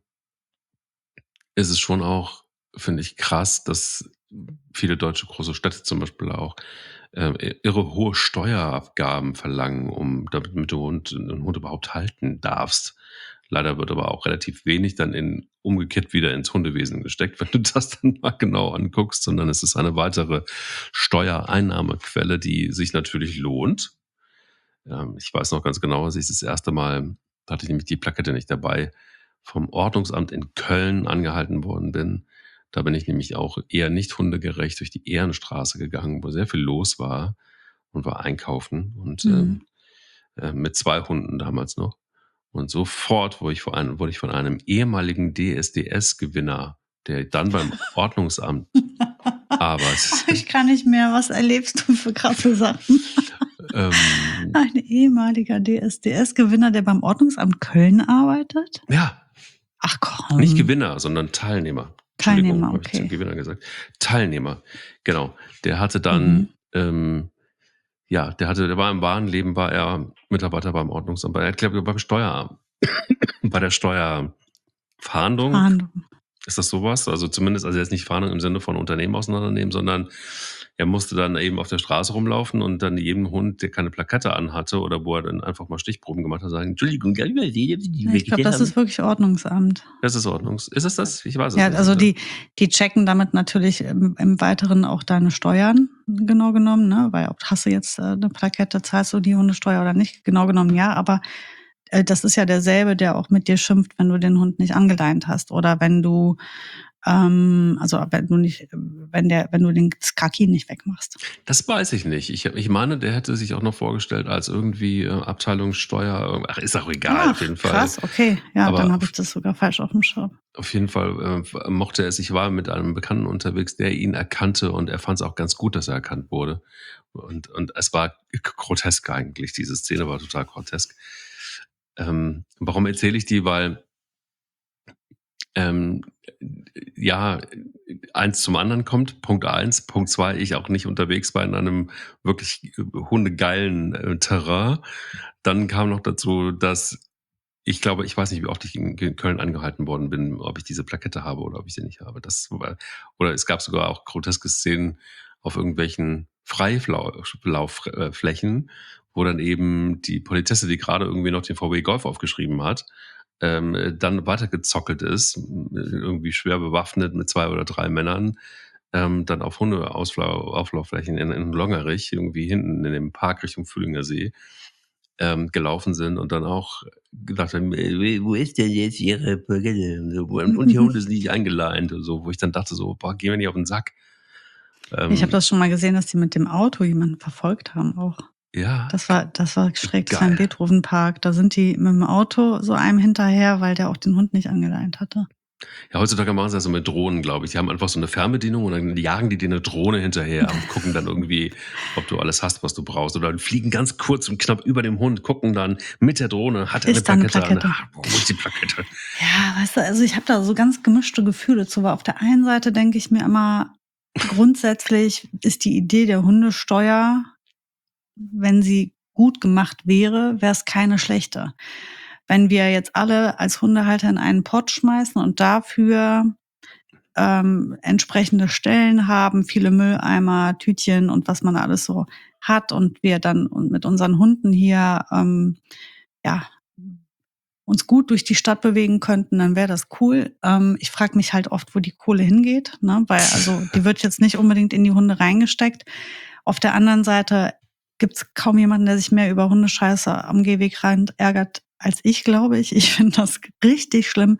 ist es schon auch, finde ich, krass, dass viele deutsche große Städte zum Beispiel auch äh, irre hohe Steuerabgaben verlangen, um damit du Hund, einen Hund überhaupt halten darfst. Leider wird aber auch relativ wenig dann in umgekehrt wieder ins Hundewesen gesteckt, wenn du das dann mal genau anguckst, sondern es ist eine weitere Steuereinnahmequelle, die sich natürlich lohnt. Ähm, ich weiß noch ganz genau, als ich das erste Mal, da hatte ich nämlich die Plakette nicht dabei, vom Ordnungsamt in Köln angehalten worden bin. Da bin ich nämlich auch eher nicht hundegerecht durch die Ehrenstraße gegangen, wo sehr viel los war und war einkaufen und Mhm. ähm, äh, mit zwei Hunden damals noch. Und sofort wurde ich, von einem, wurde ich von einem ehemaligen D S D S-Gewinner, der dann beim Ordnungsamt arbeitet. Ich kann nicht mehr. Was erlebst du für krasse Sachen? ähm, Ein ehemaliger D S D S-Gewinner, der beim Ordnungsamt Köln arbeitet? ja, Ach komm. nicht Gewinner, sondern Teilnehmer. Entschuldigung, Teilnehmer, habe ich zum okay. Gewinner gesagt. Teilnehmer, genau. Der hatte dann, Mhm. ähm, ja, der hatte, der war im wahren Leben, war er Mitarbeiter beim Ordnungsamt, er hat, glaube ich, beim Steueramt, bei der Steuerfahndung. Fahndung. Ist das sowas? Also zumindest, also jetzt nicht Fahndung im Sinne von Unternehmen auseinandernehmen, sondern er musste dann eben auf der Straße rumlaufen und dann jedem Hund, der keine Plakette anhatte oder wo er dann einfach mal Stichproben gemacht hat, sagen, Entschuldigung, kann ich mal sehen, ob Sie die Ich glaube, das ist wirklich Ordnungsamt. Das ist Ordnung. Ist es das? Ich weiß es Ja, nicht. also die, die checken damit natürlich im, im Weiteren auch deine Steuern, genau genommen, ne? Weil ob hast du jetzt äh, eine Plakette, zahlst du die Hundesteuer oder nicht? Genau genommen ja, aber äh, das ist ja derselbe, der auch mit dir schimpft, wenn du den Hund nicht angeleint hast oder wenn du ähm, also wenn du nicht, wenn der, wenn du den Skaki nicht wegmachst. Das weiß ich nicht. Ich, ich meine, der hätte sich auch noch vorgestellt als irgendwie äh, Abteilungssteuer. Ach, ist auch egal, Ach, auf jeden Fall. krass, okay. Ja, Aber dann habe ich das sogar falsch auf dem Schirm. Auf jeden Fall äh, mochte er es. Ich war mit einem Bekannten unterwegs, der ihn erkannte und er fand es auch ganz gut, dass er erkannt wurde. Und, und es war grotesk eigentlich. Diese Szene war total grotesk. Ähm, warum erzähle ich die? Weil ähm, ja, eins zum anderen kommt. Punkt eins. Punkt zwei, ich auch nicht unterwegs war in einem wirklich hundegeilen äh, Terrain. dann kam noch dazu, dass ich glaube, ich weiß nicht, wie oft ich in Köln angehalten worden bin, ob ich diese Plakette habe oder ob ich sie nicht habe. Das war, oder es gab sogar auch groteske Szenen auf irgendwelchen Freilaufflächen, wo dann eben die Polizistin, die gerade irgendwie noch den V W Golf aufgeschrieben hat, ähm, dann weitergezockelt ist, irgendwie schwer bewaffnet mit zwei oder drei Männern, ähm, dann auf Hundeauslaufflächen in, in Longerich, irgendwie hinten in dem Park Richtung Fühlinger See, ähm, gelaufen sind und dann auch gedacht haben, äh, wo ist denn jetzt ihre Plakette? Und, so, und die Hunde sind nicht eingeleint und so, wo ich dann dachte so, boah, geh mir nicht auf den Sack. Ähm, Ich habe das schon mal gesehen, dass die mit dem Auto jemanden verfolgt haben auch. Ja. Das war, das war schräg, das Geil. war im Beethovenpark. Da sind die mit dem Auto so einem hinterher, weil der auch den Hund nicht angeleint hatte. Ja, heutzutage machen sie das so mit Drohnen, glaube ich. Die haben einfach so eine Fernbedienung und dann jagen die dir eine Drohne hinterher und gucken dann irgendwie, ob du alles hast, was du brauchst. Oder fliegen ganz kurz und knapp über dem Hund, gucken dann mit der Drohne, hat er eine Ist da eine Plakette? Plakette? Ah, wo ist die Plakette? Ja, weißt du, also ich habe da so ganz gemischte Gefühle zu. Weil auf der einen Seite denke ich mir immer, grundsätzlich ist die Idee der Hundesteuer, wenn sie gut gemacht wäre, wäre es keine schlechte. Wenn wir jetzt alle als Hundehalter in einen Pott schmeißen und dafür ähm, entsprechende Stellen haben, viele Mülleimer, Tütchen und was man alles so hat und wir dann und mit unseren Hunden hier ähm, ja uns gut durch die Stadt bewegen könnten, dann wäre das cool. Ähm, ich frage mich halt oft, wo die Kohle hingeht, ne? Weil also die wird jetzt nicht unbedingt in die Hunde reingesteckt. Auf der anderen Seite gibt's kaum jemanden, der sich mehr über Hundescheiße am Gehwegrand ärgert als ich, glaube ich. Ich finde das richtig schlimm.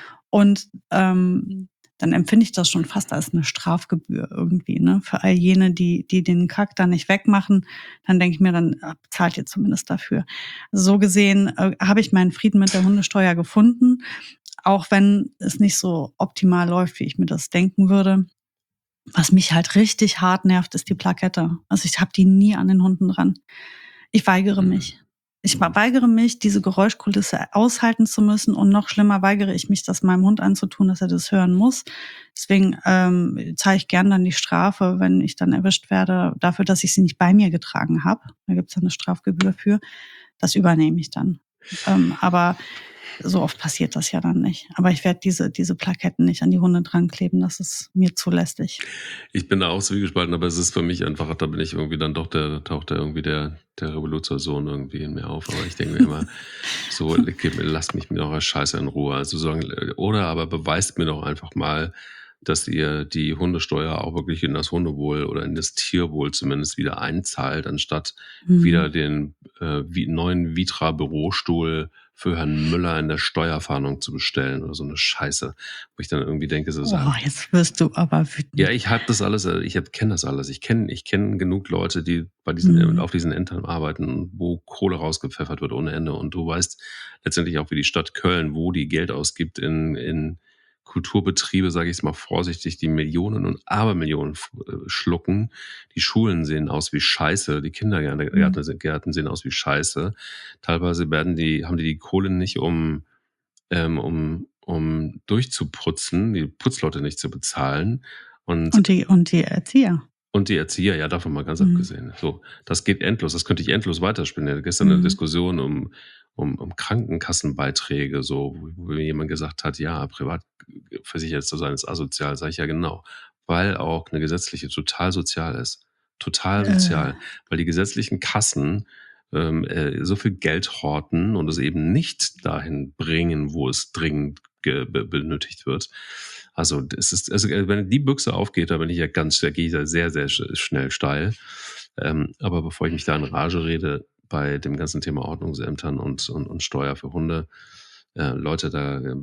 Und ähm, dann empfinde ich das schon fast als eine Strafgebühr irgendwie, ne? Für all jene, die, die den Kack da nicht wegmachen, dann denke ich mir, dann äh, zahlt ihr zumindest dafür. So gesehen äh, habe ich meinen Frieden mit der Hundesteuer gefunden, auch wenn es nicht so optimal läuft, wie ich mir das denken würde. Was mich halt richtig hart nervt, ist die Plakette. Also ich habe die nie an den Hunden dran. Ich weigere Mhm. mich. Ich weigere mich, diese Geräuschkulisse aushalten zu müssen und noch schlimmer weigere ich mich, das meinem Hund anzutun, dass er das hören muss. Deswegen ähm, zahle ich gern dann die Strafe, wenn ich dann erwischt werde, dafür, dass ich sie nicht bei mir getragen habe. Da gibt es eine Strafgebühr für. Das übernehme ich dann. Ähm, aber so oft passiert das ja dann nicht. Aber ich werde diese, diese Plaketten nicht an die Hunde dran kleben. Das ist mir zu lästig. Ich bin da auch zwiegespalten, aber es ist für mich einfach, da bin ich irgendwie dann doch, der taucht da irgendwie der, der Revoluzersohn irgendwie in mir auf. Aber ich denke mir immer, so, lasst mich mit eurer Scheiße in Ruhe. Also sagen, oder aber beweist mir doch einfach mal, dass ihr die Hundesteuer auch wirklich in das Hundewohl oder in das Tierwohl zumindest wieder einzahlt, anstatt Mhm. wieder den äh, wie, neuen Vitra-Bürostuhl für Herrn Müller in der Steuerfahndung zu bestellen oder so eine Scheiße. Wo ich dann irgendwie denke, so Oh, sagen, jetzt wirst du aber wütend. ja, ich habe das alles, ich kenne das alles. Ich kenne ich kenn genug Leute, die bei diesen, Mhm. auf diesen Ämtern arbeiten, wo Kohle rausgepfeffert wird ohne Ende. Und du weißt letztendlich auch, wie die Stadt Köln, wo die Geld ausgibt in, in Kulturbetriebe, sage ich es mal vorsichtig, die Millionen und Abermillionen äh, schlucken. Die Schulen sehen aus wie Scheiße, die Kindergärten Mhm. Gärten sehen aus wie Scheiße. Teilweise werden die, haben die die Kohle nicht, um, ähm, um, um durchzuputzen, die Putzleute nicht zu bezahlen. Und, Und die, und die Erzieher. und die Erzieher, ja, davon mal ganz Mhm. abgesehen. So, das geht endlos, das könnte ich endlos weiterspinnen. Ich hatte gestern eine Mhm. Diskussion um, um, um Krankenkassenbeiträge, so, wo, wo mir jemand gesagt hat, ja, privat versichert zu sein ist asozial. Sag ich ja genau, weil auch eine gesetzliche total sozial ist. Total Äh, sozial. Weil die gesetzlichen Kassen ähm, äh, so viel Geld horten und es eben nicht dahin bringen, wo es dringend ge- be- benötigt wird. Also es ist, also wenn die Büchse aufgeht, da bin ich ja ganz, da gehe ich da sehr, sehr sch- schnell steil. Ähm, aber bevor ich mich da in Rage rede bei dem ganzen Thema Ordnungsämtern und, und, und Steuer für Hunde, äh, Leute, da äh,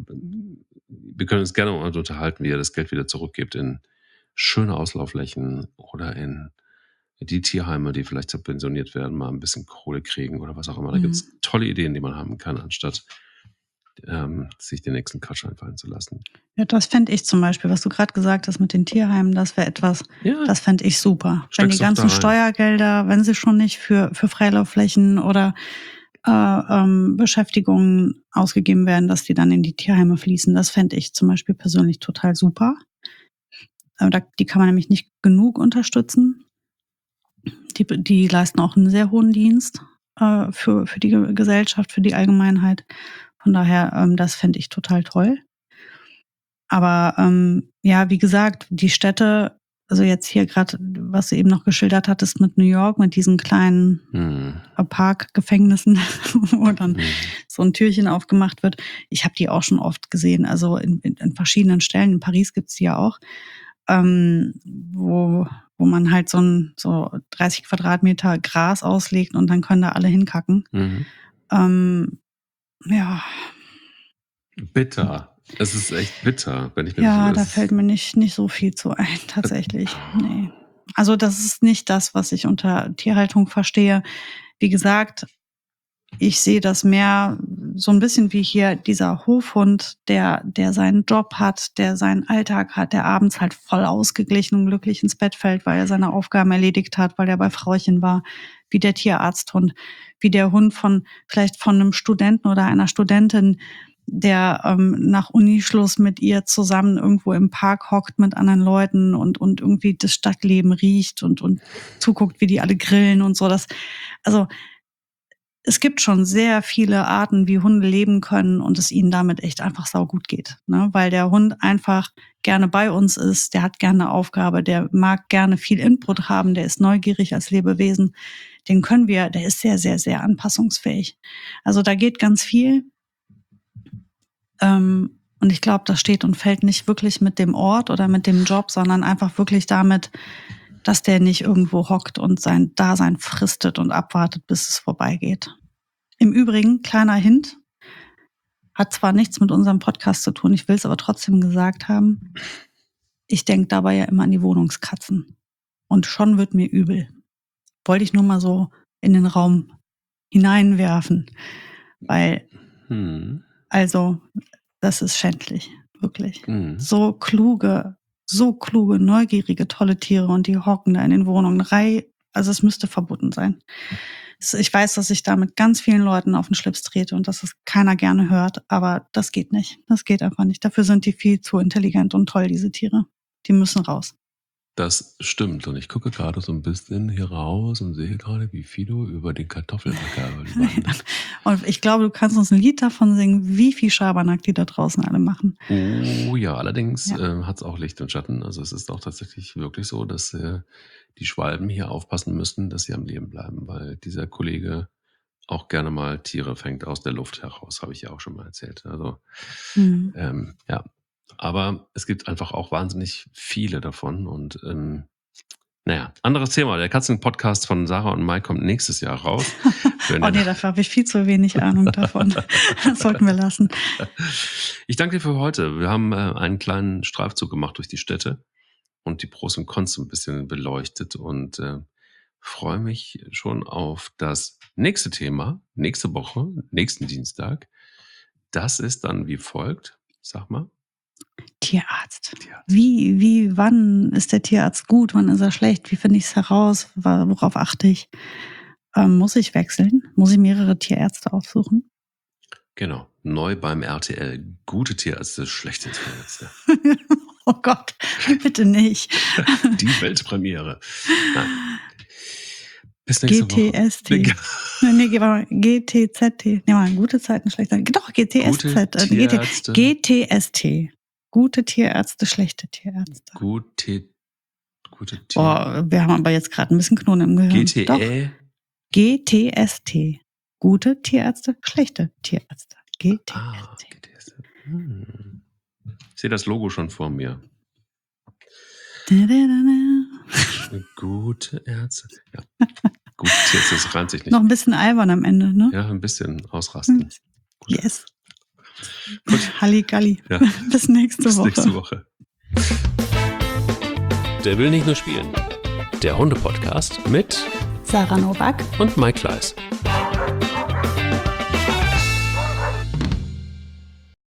wir können uns gerne mal unterhalten, wie ihr das Geld wieder zurückgebt in schöne Auslaufflächen oder in die Tierheime, die vielleicht subventioniert werden, mal ein bisschen Kohle kriegen oder was auch immer. Da gibt mhm. es tolle Ideen, die man haben kann, anstatt ähm, sich den nächsten Quatsch einfallen zu lassen. Ja, das fände ich zum Beispiel, was du gerade gesagt hast mit den Tierheimen, das wäre etwas, Ja, das fände ich super. Wenn die steck's doch da ganzen rein. Steuergelder, wenn sie schon nicht für, für Freilaufflächen oder äh, ähm, Beschäftigungen ausgegeben werden, dass die dann in die Tierheime fließen, das fände ich zum Beispiel persönlich total super. Aber da, die kann man nämlich nicht genug unterstützen. Die, die leisten auch einen sehr hohen Dienst. äh, für, für die Ge- Gesellschaft, für die Allgemeinheit. Von daher, ähm, das fände ich total toll. Aber ähm, ja, wie gesagt, die Städte, also jetzt hier gerade, was du eben noch geschildert hattest mit New York, mit diesen kleinen Hm. äh, Parkgefängnissen, wo dann Hm. so ein Türchen aufgemacht wird. Ich habe die auch schon oft gesehen, also in, in, in verschiedenen Stellen. In Paris gibt's die ja auch, ähm, wo, wo man halt so ein so dreißig Quadratmeter Gras auslegt und dann können da alle hinkacken. Mhm. Ähm, ja, Bitter. Es ist echt bitter, wenn ich mir ja, das da das fällt mir nicht, nicht so viel zu ein, tatsächlich. Nee. Also das ist nicht das, was ich unter Tierhaltung verstehe. Wie gesagt, ich sehe das mehr so ein bisschen wie hier dieser Hofhund, der, der seinen Job hat, der seinen Alltag hat, der abends halt voll ausgeglichen und glücklich ins Bett fällt, weil er seine Aufgaben erledigt hat, weil er bei Frauchen war, wie der Tierarzthund, wie der Hund von, vielleicht von einem Studenten oder einer Studentin, der ähm, nach Unischluss mit ihr zusammen irgendwo im Park hockt mit anderen Leuten und, und irgendwie das Stadtleben riecht und, und zuguckt, wie die alle grillen und so. Das, also, es gibt schon sehr viele Arten, wie Hunde leben können und es ihnen damit echt einfach saugut geht. Ne? Weil der Hund einfach gerne bei uns ist, der hat gerne eine Aufgabe, der mag gerne viel Input haben, der ist neugierig als Lebewesen. Den können wir, der ist sehr, sehr, sehr anpassungsfähig. Also da geht ganz viel. Ähm, und ich glaube, das steht und fällt nicht wirklich mit dem Ort oder mit dem Job, sondern einfach wirklich damit, dass der nicht irgendwo hockt und sein Dasein fristet und abwartet, bis es vorbeigeht. Im Übrigen, kleiner Hint, hat zwar nichts mit unserem Podcast zu tun, ich will es aber trotzdem gesagt haben. Ich denke dabei ja immer an die Wohnungskatzen. Und schon wird mir übel. Wollte ich nur mal so in den Raum hineinwerfen. Weil, Hm. also, das ist schändlich, wirklich. Hm. So kluge, so kluge, neugierige, tolle Tiere und die hocken da in den Wohnungen. Rei, also es müsste verboten sein. Es- Ich weiß, dass ich da mit ganz vielen Leuten auf den Schlips trete und dass es keiner gerne hört, aber das geht nicht. Das geht einfach nicht. Dafür sind die viel zu intelligent und toll, diese Tiere. Die müssen raus. Das stimmt. Und ich gucke gerade so ein bisschen hier raus und sehe gerade, wie Fido über den Kartoffelacker wandert. Und ich glaube, du kannst uns ein Lied davon singen, wie viel Schabernack die da draußen alle machen. Oh ja, allerdings Ja. äh, hat es auch Licht und Schatten. Also es ist auch tatsächlich wirklich so, dass äh, die Schwalben hier aufpassen müssen, dass sie am Leben bleiben, weil dieser Kollege auch gerne mal Tiere fängt aus der Luft heraus, habe ich ja auch schon mal erzählt. Also Mhm. ähm, ja, aber es gibt einfach auch wahnsinnig viele davon und ähm, naja, anderes Thema. Der Katzen-Podcast von Sarah und Mike kommt nächstes Jahr raus. Wenn Oh ihr- nee, dafür habe ich viel zu wenig Ahnung davon. Das sollten wir lassen. Ich danke dir für heute. Wir haben äh, einen kleinen Streifzug gemacht durch die Städte und die Pros und Cons so ein bisschen beleuchtet und äh, freue mich schon auf das nächste Thema, nächste Woche, nächsten Dienstag. Das ist dann wie folgt. Sag mal. Tierarzt. Tierarzt. Wie, wie, wann ist der Tierarzt gut? Wann ist er schlecht? Wie finde ich es heraus? Wa- Worauf achte ich? Ähm, muss ich wechseln? Muss ich mehrere Tierärzte aufsuchen? Genau. Neu beim R T L. Gute Tierärzte, schlechte Tierärzte. Oh Gott, bitte nicht. Die Weltpremiere. Nein. Bis nächste G T S T. Woche. Nee, nee, warte mal, G T Z T. Nee, mal, gute Zeiten, schlechte Zeiten. Doch, G T S Z. Gute äh, G T Tierärzte. G T S T. Gute Tierärzte, schlechte Tierärzte. Gute, gute Tier. Oh, wir haben aber jetzt gerade ein bisschen Knoten im Gehirn. G T Doch, E. G T S T. Gute Tierärzte, schlechte Tierärzte. G T S T. Ah, G T S T. Hm. Ich sehe das Logo schon vor mir. Da, da, da, da. Gute Ärzte. Ja. Gute Tierärzte, das reimt sich nicht. Noch ein bisschen albern am Ende, ne? Ja, ein bisschen ausrasten. Gut. Yes. Gut. Halligalli. Ja. Bis nächste Bis Woche. nächste Woche. Der will nicht nur spielen. Der Hunde-Podcast mit Sarah Novak. und Mike Kleiss.